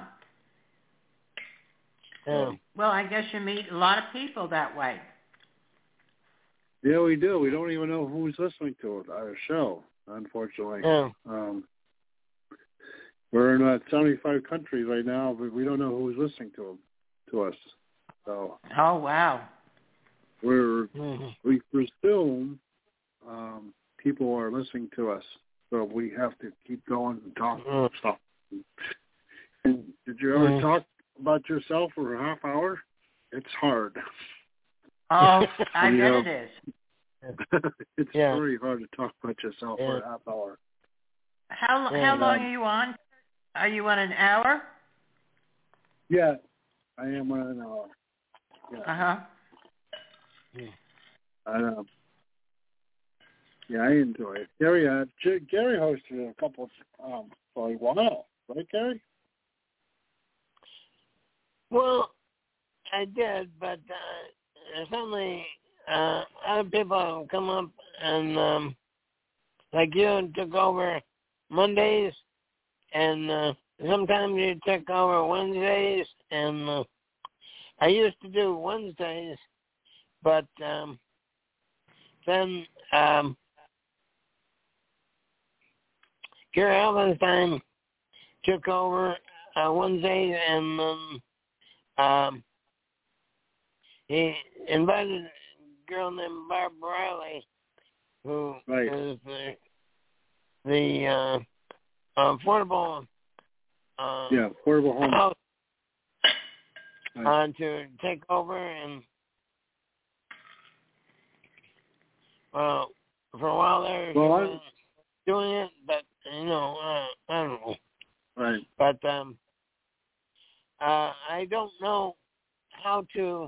Speaker 4: Yeah.
Speaker 5: Well, I guess you meet a lot of people that way.
Speaker 2: Yeah, we do. We don't even know who's listening to it, our show, unfortunately.
Speaker 4: Yeah.
Speaker 2: Um, we're in uh, seventy-five countries right now, but we don't know who's listening to them, to us. So
Speaker 5: Oh, wow.
Speaker 2: we're
Speaker 4: Mm-hmm.
Speaker 2: we presume um, people are listening to us, so we have to keep going and talking and stuff. And did you ever
Speaker 4: Mm.
Speaker 2: talk about yourself for a half hour? It's hard.
Speaker 5: Oh, I
Speaker 2: You
Speaker 5: bet
Speaker 2: know,
Speaker 5: it is.
Speaker 2: it's
Speaker 4: Yeah.
Speaker 2: very hard to talk about yourself for
Speaker 4: Yeah.
Speaker 2: a half hour.
Speaker 5: How
Speaker 4: Yeah.
Speaker 5: how long are you on? Are you on an hour?
Speaker 2: Yeah, I am on an hour. Yeah.
Speaker 5: Uh-huh.
Speaker 2: I know. Yeah, I enjoy it. Gary, uh, J- Gary hosted a couple um, for a while, right, Gary?
Speaker 4: Well, I did, but uh, suddenly uh, other people have come up and, um, like you, took over Mondays, and uh, sometimes you took over Wednesdays, and uh, I used to do Wednesdays, but um, then um, Gary Elvenstein took over uh, Wednesdays, and um, um, he invited a girl named Barb Riley, who
Speaker 2: Right.
Speaker 4: is the, the uh, affordable uh,
Speaker 2: Yeah, portable home.
Speaker 4: house
Speaker 2: Right.
Speaker 4: uh, to take over, and uh, for a while there she
Speaker 2: Well, I-
Speaker 4: was doing it, but you know, uh, I don't know.
Speaker 2: Right.
Speaker 4: But um, uh, I don't know how to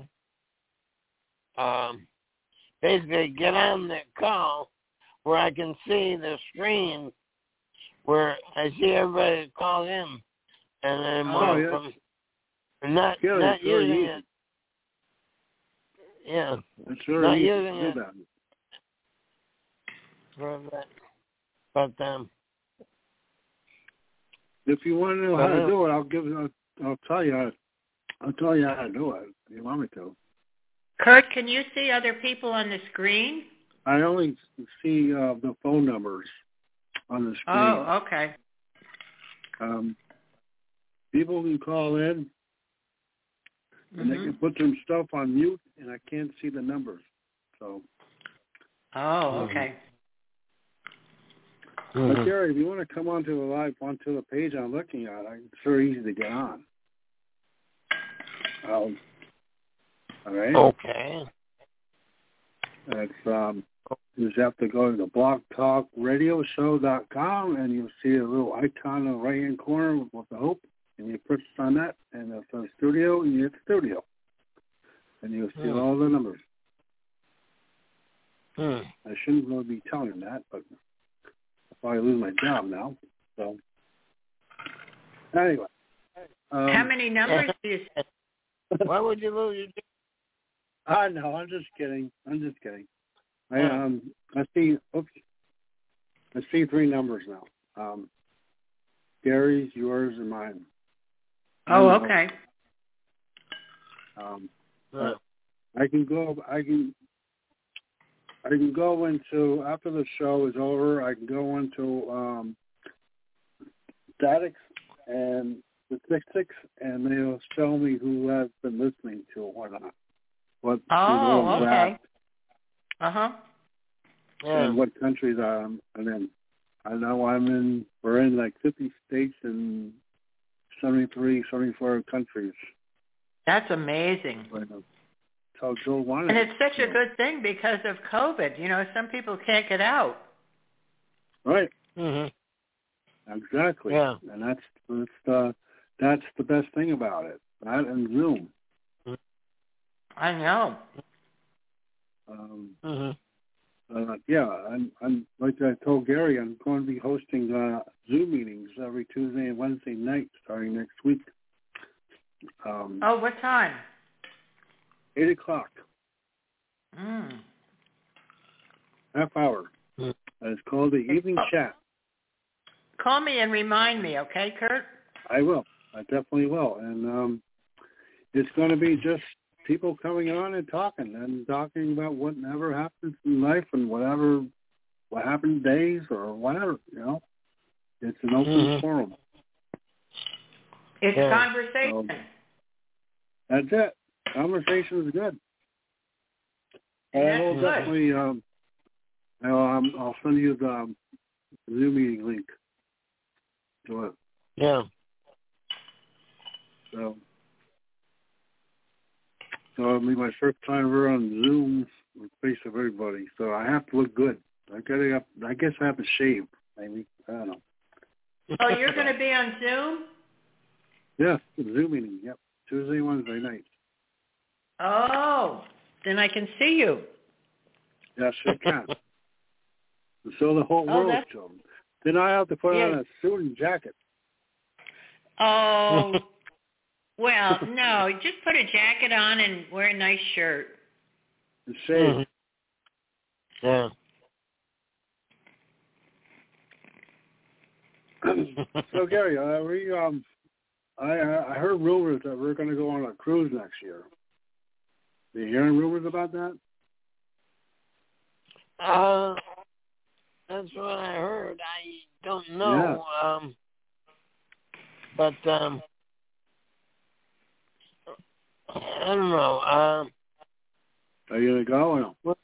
Speaker 4: um, basically get on the call where I can see the screen where I see everybody call in, and I'm
Speaker 5: Oh,
Speaker 2: yeah.
Speaker 4: from not
Speaker 2: Yeah,
Speaker 4: not
Speaker 2: it's very
Speaker 4: using
Speaker 2: easy.
Speaker 4: it. Yeah,
Speaker 2: It's very
Speaker 4: not
Speaker 2: easy
Speaker 4: using
Speaker 2: to do
Speaker 4: it.
Speaker 2: that.
Speaker 4: for that. But um,
Speaker 2: If you want to know how to
Speaker 4: Uh-huh.
Speaker 2: do it, I'll give. I'll, I'll tell you. How, I'll tell you how to do it. If you want me to.
Speaker 5: Kurt, can you see other people on the screen?
Speaker 2: I only see uh, the phone numbers on the screen.
Speaker 5: Oh, okay.
Speaker 2: Um, people can call in, and they
Speaker 5: Mhm.
Speaker 2: can put some stuff on mute, and I can't see the numbers. So,
Speaker 5: Oh, okay.
Speaker 2: but
Speaker 4: mhm.
Speaker 2: Gary, if you want to come onto the live onto the page I'm looking at, it's very easy to get on. Um, all right.
Speaker 4: Okay.
Speaker 2: It's um, you just have to go to the blog talk radio show dot com, and you'll see a little icon in the right hand corner with the hope, and you push on that, and it says studio, and you hit studio, and you'll see
Speaker 4: Hmm.
Speaker 2: all the numbers.
Speaker 4: Hmm.
Speaker 2: I shouldn't really be telling them that, but I'll probably lose my job now. So anyway, um,
Speaker 5: How many numbers do you?
Speaker 4: Why would you lose your job?
Speaker 2: I know. I'm just kidding. I'm just kidding. I
Speaker 4: Oh.
Speaker 2: um I see. Oops. I see three numbers now. Um, Gary's, yours, and mine.
Speaker 5: Oh,
Speaker 2: I'm the
Speaker 5: okay.
Speaker 2: host. Um,
Speaker 4: No.
Speaker 2: I can go. I can. I can go into after the show is over. I can go into um, statics and statistics, and they'll show me who has been listening to it or not. What?
Speaker 5: Oh,
Speaker 2: you know,
Speaker 5: okay. Uh huh.
Speaker 4: Yeah.
Speaker 2: and what countries I'm in. I know I'm in, we're in like fifty states and seventy-three, seventy-four countries.
Speaker 5: That's amazing.
Speaker 2: Right now. So Joe wanted.
Speaker 5: And it's such a
Speaker 2: know.
Speaker 5: good thing because of COVID. You know, some people can't get out.
Speaker 2: Right.
Speaker 4: Mhm.
Speaker 2: Exactly.
Speaker 4: Yeah.
Speaker 2: And that's that's the that's the best thing about it. That and Zoom.
Speaker 5: I know.
Speaker 2: Um,
Speaker 4: Mhm.
Speaker 2: uh, yeah, I'm, I'm like I told Gary, I'm going to be hosting uh, Zoom meetings every Tuesday and Wednesday night starting next week. Um,
Speaker 5: Oh, what time?
Speaker 2: Eight o'clock,
Speaker 5: Mm.
Speaker 2: half hour.
Speaker 4: Mm.
Speaker 2: And it's called the Evening Chat.
Speaker 5: Call me and remind me, okay, Kurt?
Speaker 2: I will. I definitely will. And um, it's going to be just people coming on and talking and talking about whatever happens in life and whatever what happened days or whatever. You know, it's an open
Speaker 4: Mhm.
Speaker 2: forum.
Speaker 5: It's
Speaker 4: Yeah.
Speaker 5: conversation.
Speaker 2: Um, That's it. Conversation is good.
Speaker 5: And
Speaker 2: I
Speaker 5: that's
Speaker 2: will
Speaker 5: good.
Speaker 2: definitely. Um, I'll, um, I'll send you the um, Zoom meeting link to it.
Speaker 4: Yeah.
Speaker 2: So, so it'll be my first time ever on Zoom in face of everybody. So I have to look good. I gotta. Have, I guess I have to shave. Maybe I don't know.
Speaker 5: Oh, you're going to be on Zoom?
Speaker 2: Yeah, Zoom meeting. Yep, Tuesday, Wednesday night.
Speaker 5: Oh, then I can see you.
Speaker 2: Yes, you can. So the whole
Speaker 5: Oh,
Speaker 2: world
Speaker 5: that's-
Speaker 2: shows. Then I have to put on
Speaker 5: Yeah.
Speaker 2: a suit and jacket.
Speaker 5: Oh, well, no, just put a jacket on and wear a nice shirt.
Speaker 2: And shave.
Speaker 4: Mhm. Yeah.
Speaker 2: So Gary, uh, we um, I I heard rumors that we're going to go on a cruise next year. Are you hearing rumors about that?
Speaker 4: Uh, that's what I heard. I don't know. Um, but um, I don't know. Um,
Speaker 2: Are you going to go or no?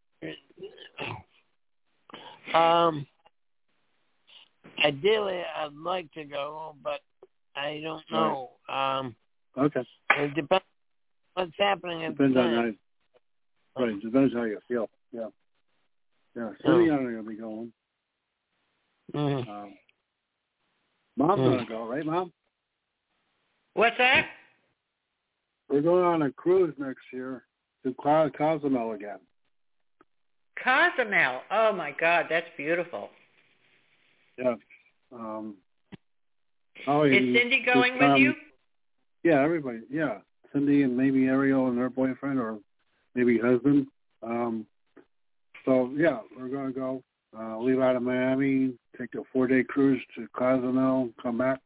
Speaker 4: um, ideally, I'd like to go, but I don't know. Um,
Speaker 2: Okay.
Speaker 4: it depends what's happening at
Speaker 2: Depends
Speaker 4: the
Speaker 2: on
Speaker 4: time.
Speaker 2: how. Right. Depends how you feel. Yeah. Yeah. Cindy and I are going to be going.
Speaker 4: Mhm.
Speaker 2: Um, Mom's
Speaker 4: Mm.
Speaker 2: going to go, right, Mom?
Speaker 5: What's that?
Speaker 2: We're going on a cruise next year to Co- Cozumel again.
Speaker 5: Cozumel. Oh, my God, that's beautiful.
Speaker 2: Yeah. Um, oh,
Speaker 5: Is
Speaker 2: and
Speaker 5: Cindy
Speaker 2: this
Speaker 5: going with
Speaker 2: time-
Speaker 5: you?
Speaker 2: Yeah, everybody. Yeah, Cindy and maybe Ariel and her boyfriend or maybe husband. Um, so yeah, we're gonna go. Uh, leave out of Miami, take a four-day cruise to Cozumel, come back.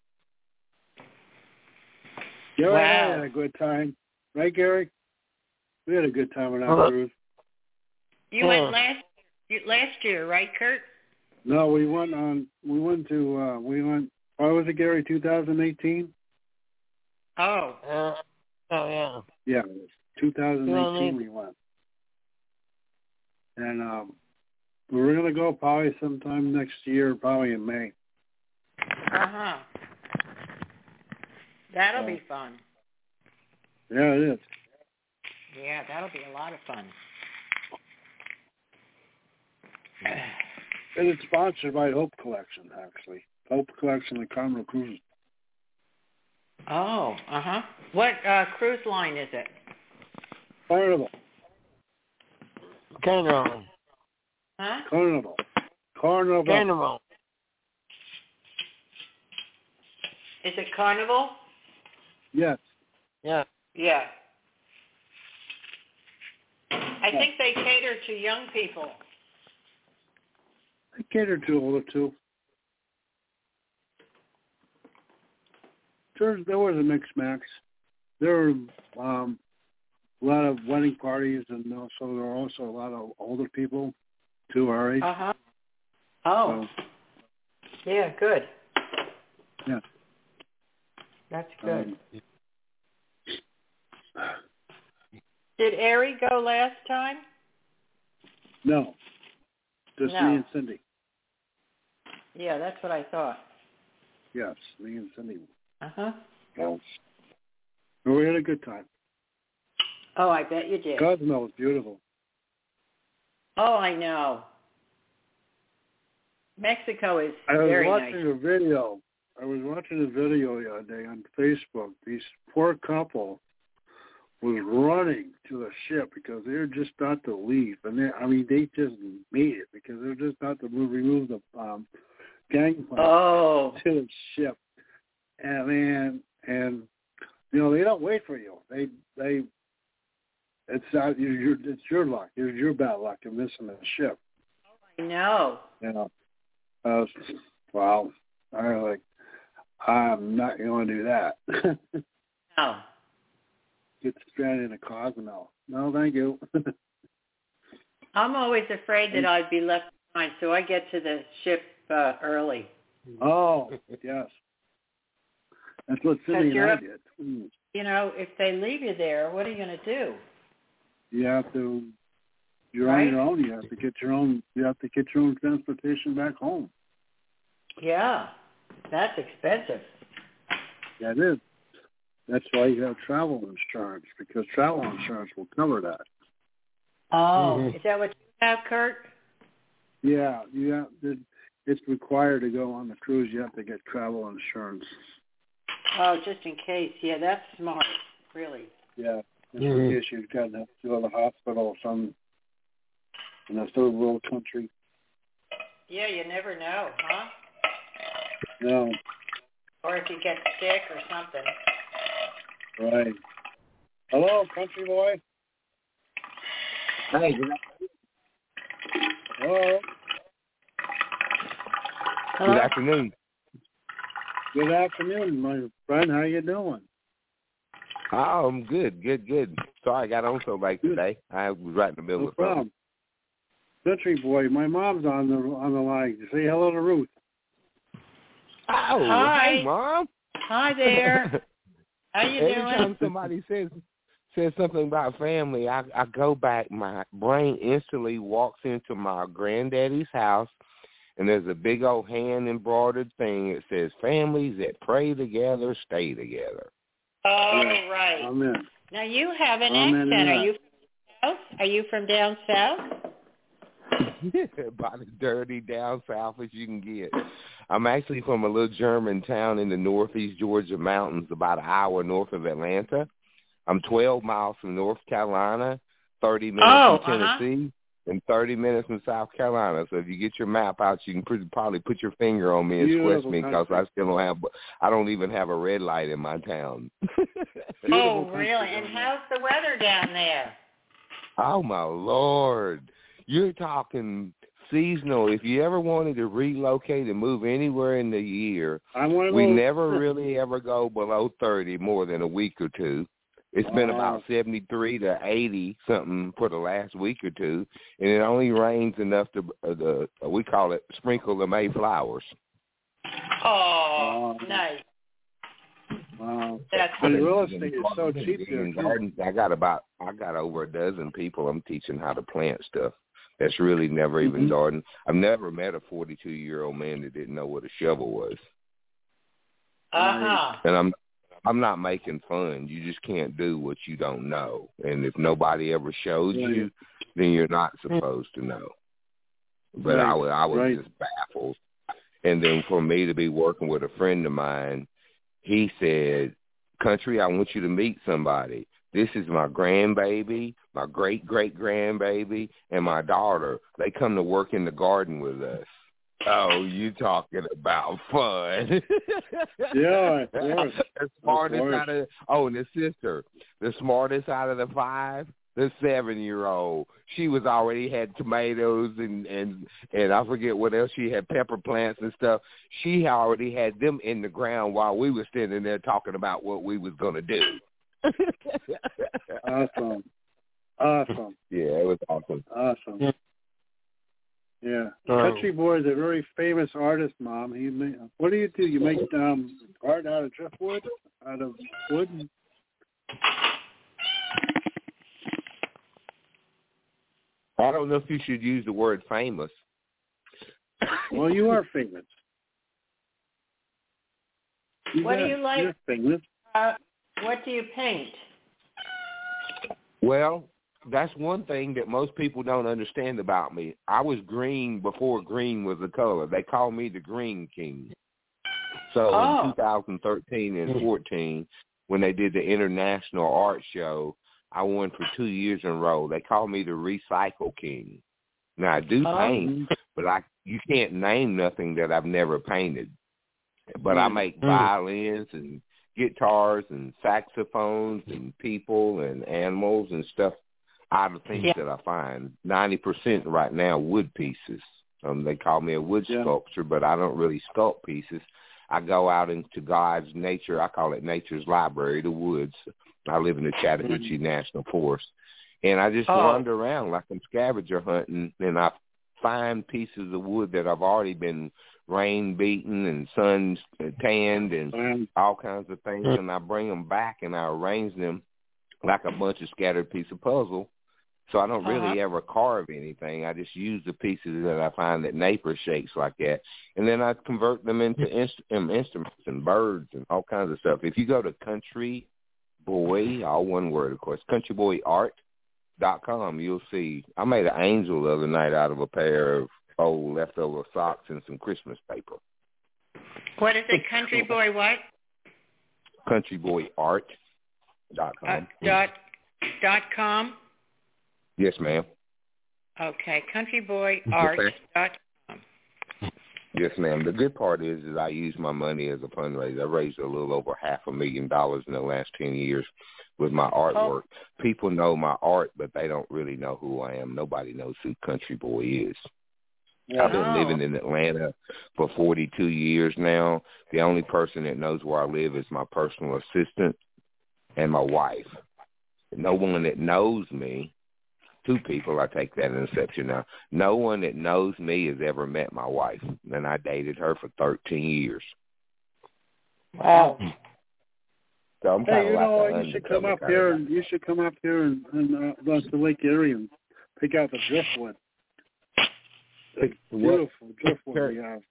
Speaker 2: Gary and I
Speaker 5: Wow.
Speaker 2: had a good time, right, Gary? We had a good time on our
Speaker 4: Uh,
Speaker 2: cruise.
Speaker 5: You
Speaker 4: Yeah.
Speaker 5: went last you- last year, right, Kurt?
Speaker 2: No, we went on. We went to. Uh, we went. Why was it, Gary? two thousand eighteen.
Speaker 5: Oh,
Speaker 4: Uh, oh yeah.
Speaker 2: Yeah, it was two thousand eighteen
Speaker 4: eighteen.
Speaker 2: we went. And um, we were going to go probably sometime next year, probably in May.
Speaker 5: uh-huh. That'll
Speaker 2: Oh.
Speaker 5: be fun.
Speaker 2: Yeah, it is.
Speaker 5: Yeah, that'll be a lot of fun.
Speaker 2: And it's sponsored by Hope Collection, actually. Hope Collection and Carnival Cruises.
Speaker 5: Oh, uh-huh. What uh, cruise line is it?
Speaker 2: Carnival.
Speaker 4: Carnival.
Speaker 5: Huh?
Speaker 2: Carnival. Carnival.
Speaker 4: Carnival.
Speaker 5: Is it Carnival?
Speaker 2: Yes.
Speaker 4: Yeah.
Speaker 5: Yeah. I think they cater to young people.
Speaker 2: I catered to older too. There, there was a mix max. There were um, a lot of wedding parties, and also there were also a lot of older people, too, our age.
Speaker 5: Uh-huh. Oh.
Speaker 2: So,
Speaker 5: Yeah, good.
Speaker 2: yeah.
Speaker 5: That's good.
Speaker 2: Um,
Speaker 5: Did Ari go last time?
Speaker 2: no. Just
Speaker 5: No.
Speaker 2: me and Cindy.
Speaker 5: Yeah, that's what I thought.
Speaker 2: Yes, me and Cindy.
Speaker 5: Uh-huh.
Speaker 2: Yes. We had a good time.
Speaker 5: Oh, I bet you did.
Speaker 2: Cozumel was beautiful.
Speaker 5: Oh, I know. Mexico is
Speaker 2: I was
Speaker 5: very
Speaker 2: watching
Speaker 5: nice.
Speaker 2: a video. I was watching a video the other day on Facebook. These poor couple was running to the ship because they were just about to leave, and they, I mean, they just made it because they were just about to move, remove the um, gangplank
Speaker 5: Oh.
Speaker 2: to the ship. And man, and you know they don't wait for you. They they it's not your it's your luck. It's your bad luck in missing the ship.
Speaker 5: I know.
Speaker 2: You know. Uh, wow. I was like, I'm not going to do that.
Speaker 5: No.
Speaker 2: Get stranded in a Cozumel. No, thank you.
Speaker 5: I'm always afraid that I'd be left behind, so I get to the ship uh, early.
Speaker 2: Oh, yes. That's what Cindy and
Speaker 5: you're
Speaker 2: I
Speaker 5: up-
Speaker 2: did. Mm.
Speaker 5: You know, if they leave you there, what are you going to do?
Speaker 2: You have to, you're
Speaker 5: Right?
Speaker 2: on your own. You have to get your own, you have to get your own transportation back home.
Speaker 5: Yeah, that's expensive.
Speaker 2: Yeah, it is. That's why you have travel insurance, because travel insurance will cover that.
Speaker 5: Oh,
Speaker 3: Mhm.
Speaker 5: is that what you have, Kurt?
Speaker 2: Yeah, you have to, it's required to go on the cruise. You have to get travel insurance.
Speaker 5: Oh, just in case. Yeah, that's smart, really.
Speaker 2: Yeah, just
Speaker 3: Mhm.
Speaker 2: in case you've got to go to the hospital or some in a third world country.
Speaker 5: Yeah, you never know, huh?
Speaker 2: No,
Speaker 5: Or if you get sick or something.
Speaker 2: right. Hello, country boy.
Speaker 6: Hey,
Speaker 2: Hello.
Speaker 5: Hello?
Speaker 6: good afternoon.
Speaker 2: Good afternoon, my friend. How you doing?
Speaker 6: Oh, I'm good, good, good. Sorry I got on so late
Speaker 2: Good.
Speaker 6: today. I was right in the middle
Speaker 2: No
Speaker 6: of something.
Speaker 2: problem. Country boy, my mom's on the on the line. Say hello to Ruth.
Speaker 6: Oh,
Speaker 5: Hi.
Speaker 6: hey, Mom.
Speaker 5: Hi there. How you
Speaker 6: Every
Speaker 5: doing?
Speaker 6: time somebody says says something about family, I, I go back. My brain instantly walks into my granddaddy's house, and there's a big old hand embroidered thing that says, "Families that pray together stay together."
Speaker 5: Oh,
Speaker 2: Yeah.
Speaker 5: right.
Speaker 2: Amen.
Speaker 5: Now you have an
Speaker 2: Amen to
Speaker 5: accent. Are
Speaker 2: that.
Speaker 5: you from south? Are you from down south?
Speaker 6: About as dirty down south as you can get. I'm actually from a little German town in the northeast Georgia mountains, about an hour north of Atlanta. I'm twelve miles from North Carolina, thirty minutes
Speaker 5: Oh,
Speaker 6: from
Speaker 5: uh-huh.
Speaker 6: Tennessee, and thirty minutes from South Carolina. So if you get your map out, you can pretty, probably put your finger on me and
Speaker 2: Beautiful
Speaker 6: squish me because
Speaker 2: country.
Speaker 6: I still don't have, I don't even have a red light in my town.
Speaker 5: Oh,
Speaker 2: country
Speaker 5: really?
Speaker 2: down
Speaker 5: And
Speaker 2: there.
Speaker 5: how's the weather down there?
Speaker 6: Oh, my Lord. You're talking seasonal. If you ever wanted to relocate and move anywhere in the year,
Speaker 2: I'm one of
Speaker 6: we
Speaker 2: those.
Speaker 6: never really ever go below thirty more than a week or two. It's been
Speaker 2: Wow.
Speaker 6: about seventy-three to eighty something for the last week or two, and it only rains enough to, uh, the uh, we call it sprinkle the May flowers.
Speaker 5: Oh,
Speaker 2: Wow.
Speaker 5: nice.
Speaker 2: Wow.
Speaker 5: That's
Speaker 2: But
Speaker 6: And-
Speaker 2: real
Speaker 6: and
Speaker 2: estate is so
Speaker 6: gardens,
Speaker 2: cheap there,
Speaker 6: and
Speaker 2: too.
Speaker 6: gardens, I got about I got over a dozen people I'm teaching how to plant stuff. That's really never even
Speaker 2: Mhm.
Speaker 6: gardened. I've never met a forty-two-year-old man that didn't know what a shovel was.
Speaker 5: Uh-huh.
Speaker 6: And I'm I'm not making fun. You just can't do what you don't know. And if nobody ever shows
Speaker 2: Right.
Speaker 6: you, then you're not supposed to know. But I
Speaker 2: Right.
Speaker 6: was I was
Speaker 2: Right.
Speaker 6: just baffled. And then for me to be working with a friend of mine, he said, "Country, I want you to meet somebody. This is my grandbaby, my great-great-grandbaby, and my daughter. They come to work in the garden with us." Oh, you talking about fun.
Speaker 2: Yeah, of course.
Speaker 6: The smartest
Speaker 2: Of course.
Speaker 6: out of, oh, and the sister, the smartest out of the five, the seven-year-old. She was already had tomatoes and, and, and I forget what else she had, pepper plants and stuff. She already had them in the ground while we were standing there talking about what we was going to do.
Speaker 2: Awesome. Awesome.
Speaker 6: Yeah, it was awesome.
Speaker 2: Awesome. Yeah.
Speaker 3: Oh.
Speaker 2: Country Boy is a very famous artist, Mom. He ma- what do you do? You make um, art out of driftwood? Out of wood?
Speaker 6: I don't know if you should use the word famous.
Speaker 2: Well, you are famous. You
Speaker 5: What
Speaker 2: got,
Speaker 5: do you like?
Speaker 2: You're famous.
Speaker 5: Uh, what do you paint?
Speaker 6: Well, that's one thing that most people don't understand about me. I was green before green was a color. They call me the Green King. So
Speaker 5: Oh.
Speaker 6: in two thousand thirteen and fourteen, when they did the International Art Show, I won for two years in a row. They call me the Recycle King. Now, I do
Speaker 5: Oh.
Speaker 6: paint, but I you can't name nothing that I've never painted. But I make
Speaker 4: Mm.
Speaker 6: violins and guitars and saxophones and people and animals and stuff out of things
Speaker 5: Yeah.
Speaker 6: that I find. ninety percent right now wood pieces. Um, they call me a wood
Speaker 2: Yeah.
Speaker 6: sculptor, but I don't really sculpt pieces. I go out into God's nature. I call it nature's library, the woods. I live in the Chattahoochee mm-hmm. National Forest. And I just
Speaker 5: oh.
Speaker 6: wander around like I'm scavenger hunting, and I find pieces of wood that I've already been rain beaten and sun tanned and mm. all kinds of things, and I bring them back and I arrange them like a bunch of scattered piece of puzzle. So I don't really uh-huh. ever carve anything. I just use the pieces that I find that Napier shapes like that, and then I convert them into inst- um, instruments and birds and all kinds of stuff. If you go to Country Boy, all one word, of course, country boy art dot com, you'll see. I made an angel the other night out of a pair of old leftover socks and some Christmas paper.
Speaker 5: What is it, Country Boy what?
Speaker 6: country boy art dot com.
Speaker 5: Uh, dot, dot com?
Speaker 6: Yes, ma'am.
Speaker 5: Okay, country boy art dot com.
Speaker 6: Yes, ma'am. The good part is, is I use my money as a fundraiser. I raised a little over half a million dollars in the last ten years with my artwork. Oh. People know my art, but they don't really know who I am. Nobody knows who Country Boy is. Wow. I've been living in Atlanta for forty-two years now. The only person that knows where I live is my personal assistant and my wife. No one that knows me, two people, I take that in exception now, no one that knows me has ever met my wife, and I dated her for thirteen years.
Speaker 5: Wow.
Speaker 6: So I'm
Speaker 2: hey, you
Speaker 6: like
Speaker 2: know, you should come up here, and you should come up here and, and uh, go to Lake Erie and pick out the driftwood. The beautiful driftwood we have.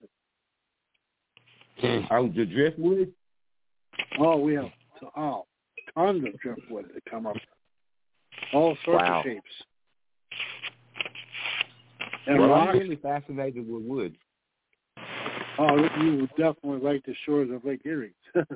Speaker 6: Oh, the driftwood?
Speaker 2: Oh, we have oh, tons of driftwood that come up. All sorts
Speaker 6: wow.
Speaker 2: of shapes. And
Speaker 6: well,
Speaker 2: rocks.
Speaker 6: I'm really fascinated with wood.
Speaker 2: Oh, you would definitely like the shores of Lake Erie.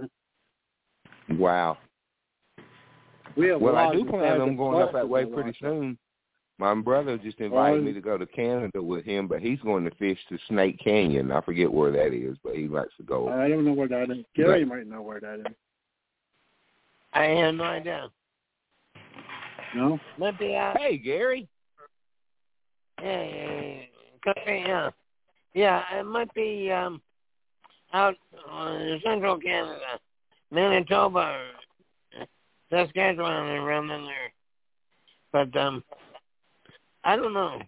Speaker 6: Wow.
Speaker 2: We have
Speaker 6: well, I do plan on going up that way pretty soon. My brother just invited oh, me to go to Canada with him, but he's going to fish to Snake Canyon. I forget where that is, but he likes to go.
Speaker 2: I don't know where that is. Gary but, might know where that is.
Speaker 4: I have no idea.
Speaker 2: No?
Speaker 4: Might be out.
Speaker 6: Hey, Gary.
Speaker 4: Yeah, yeah, yeah. It might be um, out in central Canada, Manitoba, Saskatchewan, and around in there. But um, I don't know.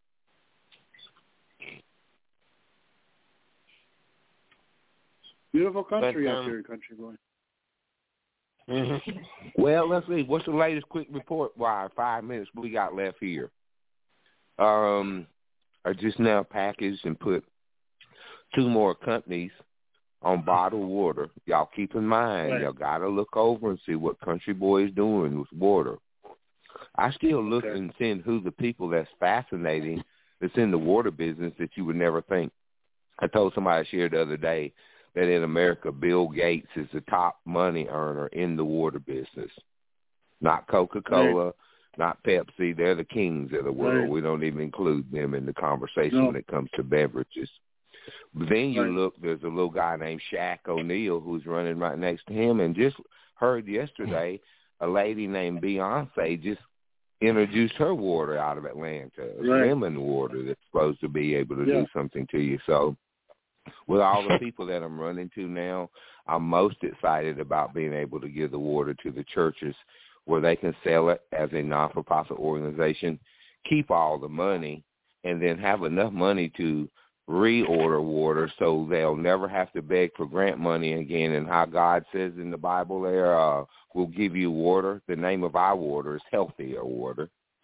Speaker 2: Beautiful country
Speaker 4: but,
Speaker 2: up
Speaker 4: um,
Speaker 2: here, country boy.
Speaker 4: Mm-hmm.
Speaker 6: Well, let's see. What's the latest quick report? Why, five minutes we got left here. Um, I just now packaged and put two more companies on bottled water. Y'all keep in mind, right. Y'all got to look over and see what Country Boy is doing with water. I still look okay. and see who the people that's fascinating that's in the water business that you would never think. I told somebody here the other day that in America, Bill Gates is the top money earner in the water business. Not Coca-Cola, right. not Pepsi. They're the kings of the world. Right. We don't even include them in the conversation no. when it comes to beverages. But then you right. look, there's a little guy named Shaq O'Neal who's running right next to him. And just heard yesterday, a lady named Beyonce just introduced her water out of Atlanta,
Speaker 2: right.
Speaker 6: lemon water that's supposed to be able to
Speaker 2: yeah.
Speaker 6: do something to you. So with all the people that I'm running to now, I'm most excited about being able to give the water to the churches where they can sell it as a non-for-profit organization, keep all the money, and then have enough money to reorder water so they'll never have to beg for grant money again. And how God says in the Bible there, uh, we'll give you water. The name of our water is healthier water.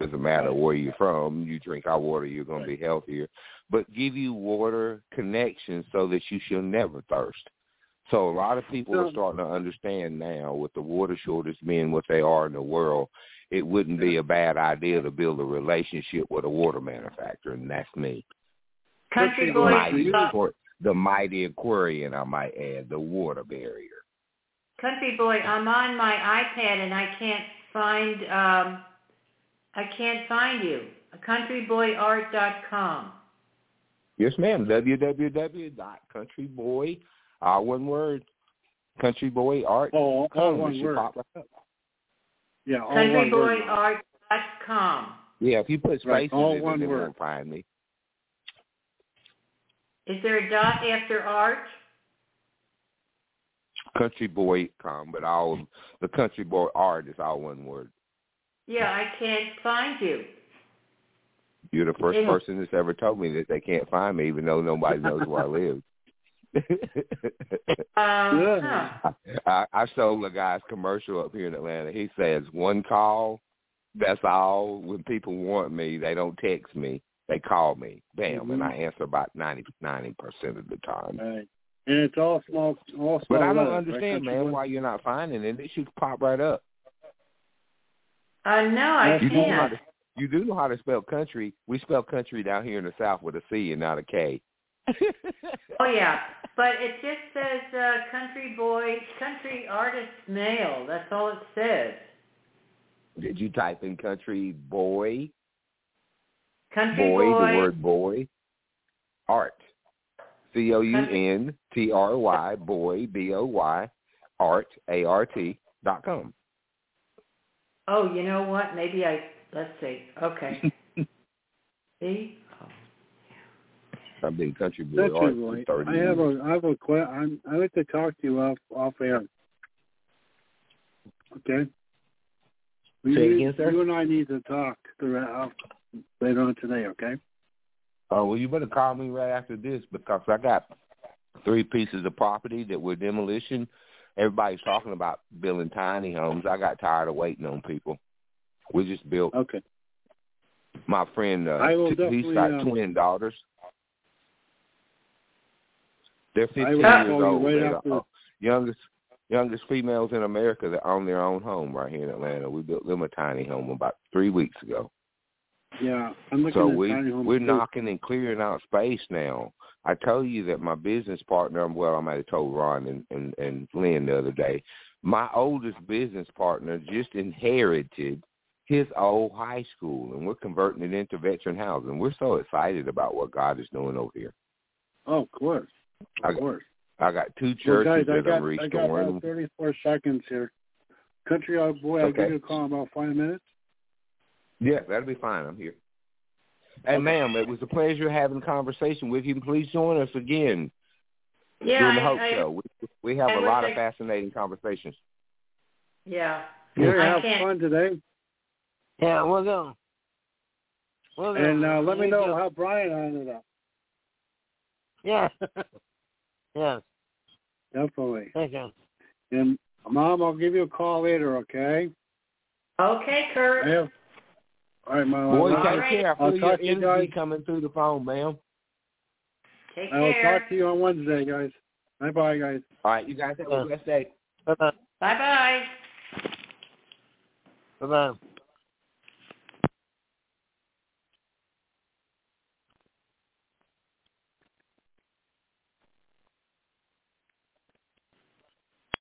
Speaker 6: Doesn't matter where you're from. You drink our water, you're going to be healthier. But give you water connections so that you shall never thirst. So a lot of people are starting to understand now, with the water shortage being what they are in the world, it wouldn't be a bad idea to build a relationship with a water manufacturer, and that's me.
Speaker 5: Country
Speaker 6: The
Speaker 5: Boy,
Speaker 6: mighty,
Speaker 5: uh,
Speaker 6: aqua- the mighty Aquarian, I might add, the water barrier.
Speaker 5: Country Boy, I'm on my iPad and I can't find, um, I can't find you. country boy art dot com.
Speaker 6: Yes, ma'am. w w w dot country boy, uh, one word, country boy art.
Speaker 2: Oh, all one word.
Speaker 6: Right,
Speaker 2: yeah, all
Speaker 5: country
Speaker 2: one
Speaker 5: boy
Speaker 2: word.
Speaker 5: art dot com.
Speaker 6: Yeah, if you put spaces
Speaker 2: Right, all
Speaker 6: in it,
Speaker 2: one
Speaker 6: they
Speaker 2: word.
Speaker 6: won't find me.
Speaker 5: Is there a dot after art?
Speaker 6: Country Boy com, but all the Country Boy art is all one word.
Speaker 5: Yeah, I can't find you.
Speaker 6: You're the first
Speaker 5: Yeah.
Speaker 6: person that's ever told me that they can't find me, even though nobody knows where I live.
Speaker 5: Um,
Speaker 2: Yeah.
Speaker 5: huh.
Speaker 6: I, I sold a guy's commercial up here in Atlanta. He says one call, that's all. When people want me, they don't text me. They call me. Bam,
Speaker 2: Mm-hmm.
Speaker 6: and I answer about ninety percent of the time.
Speaker 2: Right. And it's all small, all small
Speaker 6: But I don't
Speaker 2: letters,
Speaker 6: understand,
Speaker 2: right?
Speaker 6: man, why you're not finding it. It should pop right up.
Speaker 5: Uh, no, I
Speaker 6: You do know how
Speaker 5: can't.
Speaker 6: to, you do know how to spell country. We spell country down here in the South with a C and not a K.
Speaker 5: Oh, yeah. But it just says uh, country boy, country artist male. That's all it says.
Speaker 6: Did you type in country boy?
Speaker 5: Country
Speaker 6: boy,
Speaker 5: boy.
Speaker 6: the word boy, art. C O U N T R Y, boy, B O Y, art, A R T, dot com.
Speaker 5: Oh, you know what? Maybe I, let's see. Okay. See? Oh.
Speaker 6: I've been country boy
Speaker 2: Country
Speaker 6: art
Speaker 2: boy.
Speaker 6: for thirty
Speaker 2: I have
Speaker 6: years.
Speaker 2: a, I have a que- I'm, I like to talk to you off, off air. Okay? We
Speaker 6: Say it
Speaker 2: need,
Speaker 6: again, sir?
Speaker 2: You and I need to talk throughout, later on today, okay?
Speaker 6: Oh, well, you better call me right after this because I got three pieces of property that were demolition. Everybody's talking about building tiny homes. I got tired of waiting on people. We just built.
Speaker 2: Okay.
Speaker 6: My friend, uh,
Speaker 2: I will
Speaker 6: t- he's
Speaker 2: definitely,
Speaker 6: got
Speaker 2: um,
Speaker 6: twin daughters. They're fifteen
Speaker 2: I will
Speaker 6: years
Speaker 2: call you
Speaker 6: old.
Speaker 2: right
Speaker 6: They're the
Speaker 2: after.
Speaker 6: uh, youngest youngest females in America that own their own home right here in Atlanta. We built them a tiny home about three weeks ago.
Speaker 2: Yeah, I'm looking
Speaker 6: So
Speaker 2: at
Speaker 6: we,
Speaker 2: tiny homes
Speaker 6: we're
Speaker 2: too.
Speaker 6: knocking and clearing out space now. I told you that my business partner, well, I might have told Ron and, and, and Lynn the other day, my oldest business partner just inherited his old high school, and we're converting it into veteran housing. We're so excited about what God is doing over here.
Speaker 2: Oh, of course. Of
Speaker 6: I,
Speaker 2: course.
Speaker 6: I got two
Speaker 2: Well,
Speaker 6: churches
Speaker 2: guys, I
Speaker 6: that
Speaker 2: got,
Speaker 6: I'm
Speaker 2: I got
Speaker 6: restoring.
Speaker 2: about thirty-four seconds here. Country old boy, I'll
Speaker 6: Okay.
Speaker 2: give you a call in about five minutes.
Speaker 6: Yeah, that'll be fine. I'm here. Hey,
Speaker 2: Okay.
Speaker 6: ma'am, it was a pleasure having a conversation with you. Please join us again
Speaker 5: Yeah,
Speaker 6: during the
Speaker 5: I,
Speaker 6: Hope
Speaker 5: I,
Speaker 6: Show. We, we have
Speaker 5: I
Speaker 6: a
Speaker 5: wish
Speaker 6: lot
Speaker 5: I-
Speaker 6: of fascinating conversations.
Speaker 5: yeah.
Speaker 2: You
Speaker 5: I
Speaker 2: have
Speaker 5: can't.
Speaker 2: fun today.
Speaker 4: Yeah, we'll go. We'll go.
Speaker 2: And uh, let me
Speaker 4: You
Speaker 2: know
Speaker 4: go.
Speaker 2: how Brian ended up.
Speaker 4: Yeah. Yes.
Speaker 2: Definitely.
Speaker 4: Thank you.
Speaker 2: And, Mom, I'll give you a call later, okay?
Speaker 5: Okay, Kurt.
Speaker 2: I have. All right, Mom.
Speaker 6: Boy,
Speaker 5: All
Speaker 6: take
Speaker 5: right.
Speaker 6: care. I
Speaker 2: I'll
Speaker 6: feel your
Speaker 2: talk to you
Speaker 6: energy
Speaker 2: guys.
Speaker 6: coming through the phone, ma'am.
Speaker 5: Take
Speaker 2: I will
Speaker 5: care.
Speaker 2: talk to you on Wednesday, guys. Bye-bye, guys.
Speaker 6: All right, you guys have a blessed day.
Speaker 4: Bye-bye.
Speaker 5: Bye-bye.
Speaker 4: Bye-bye.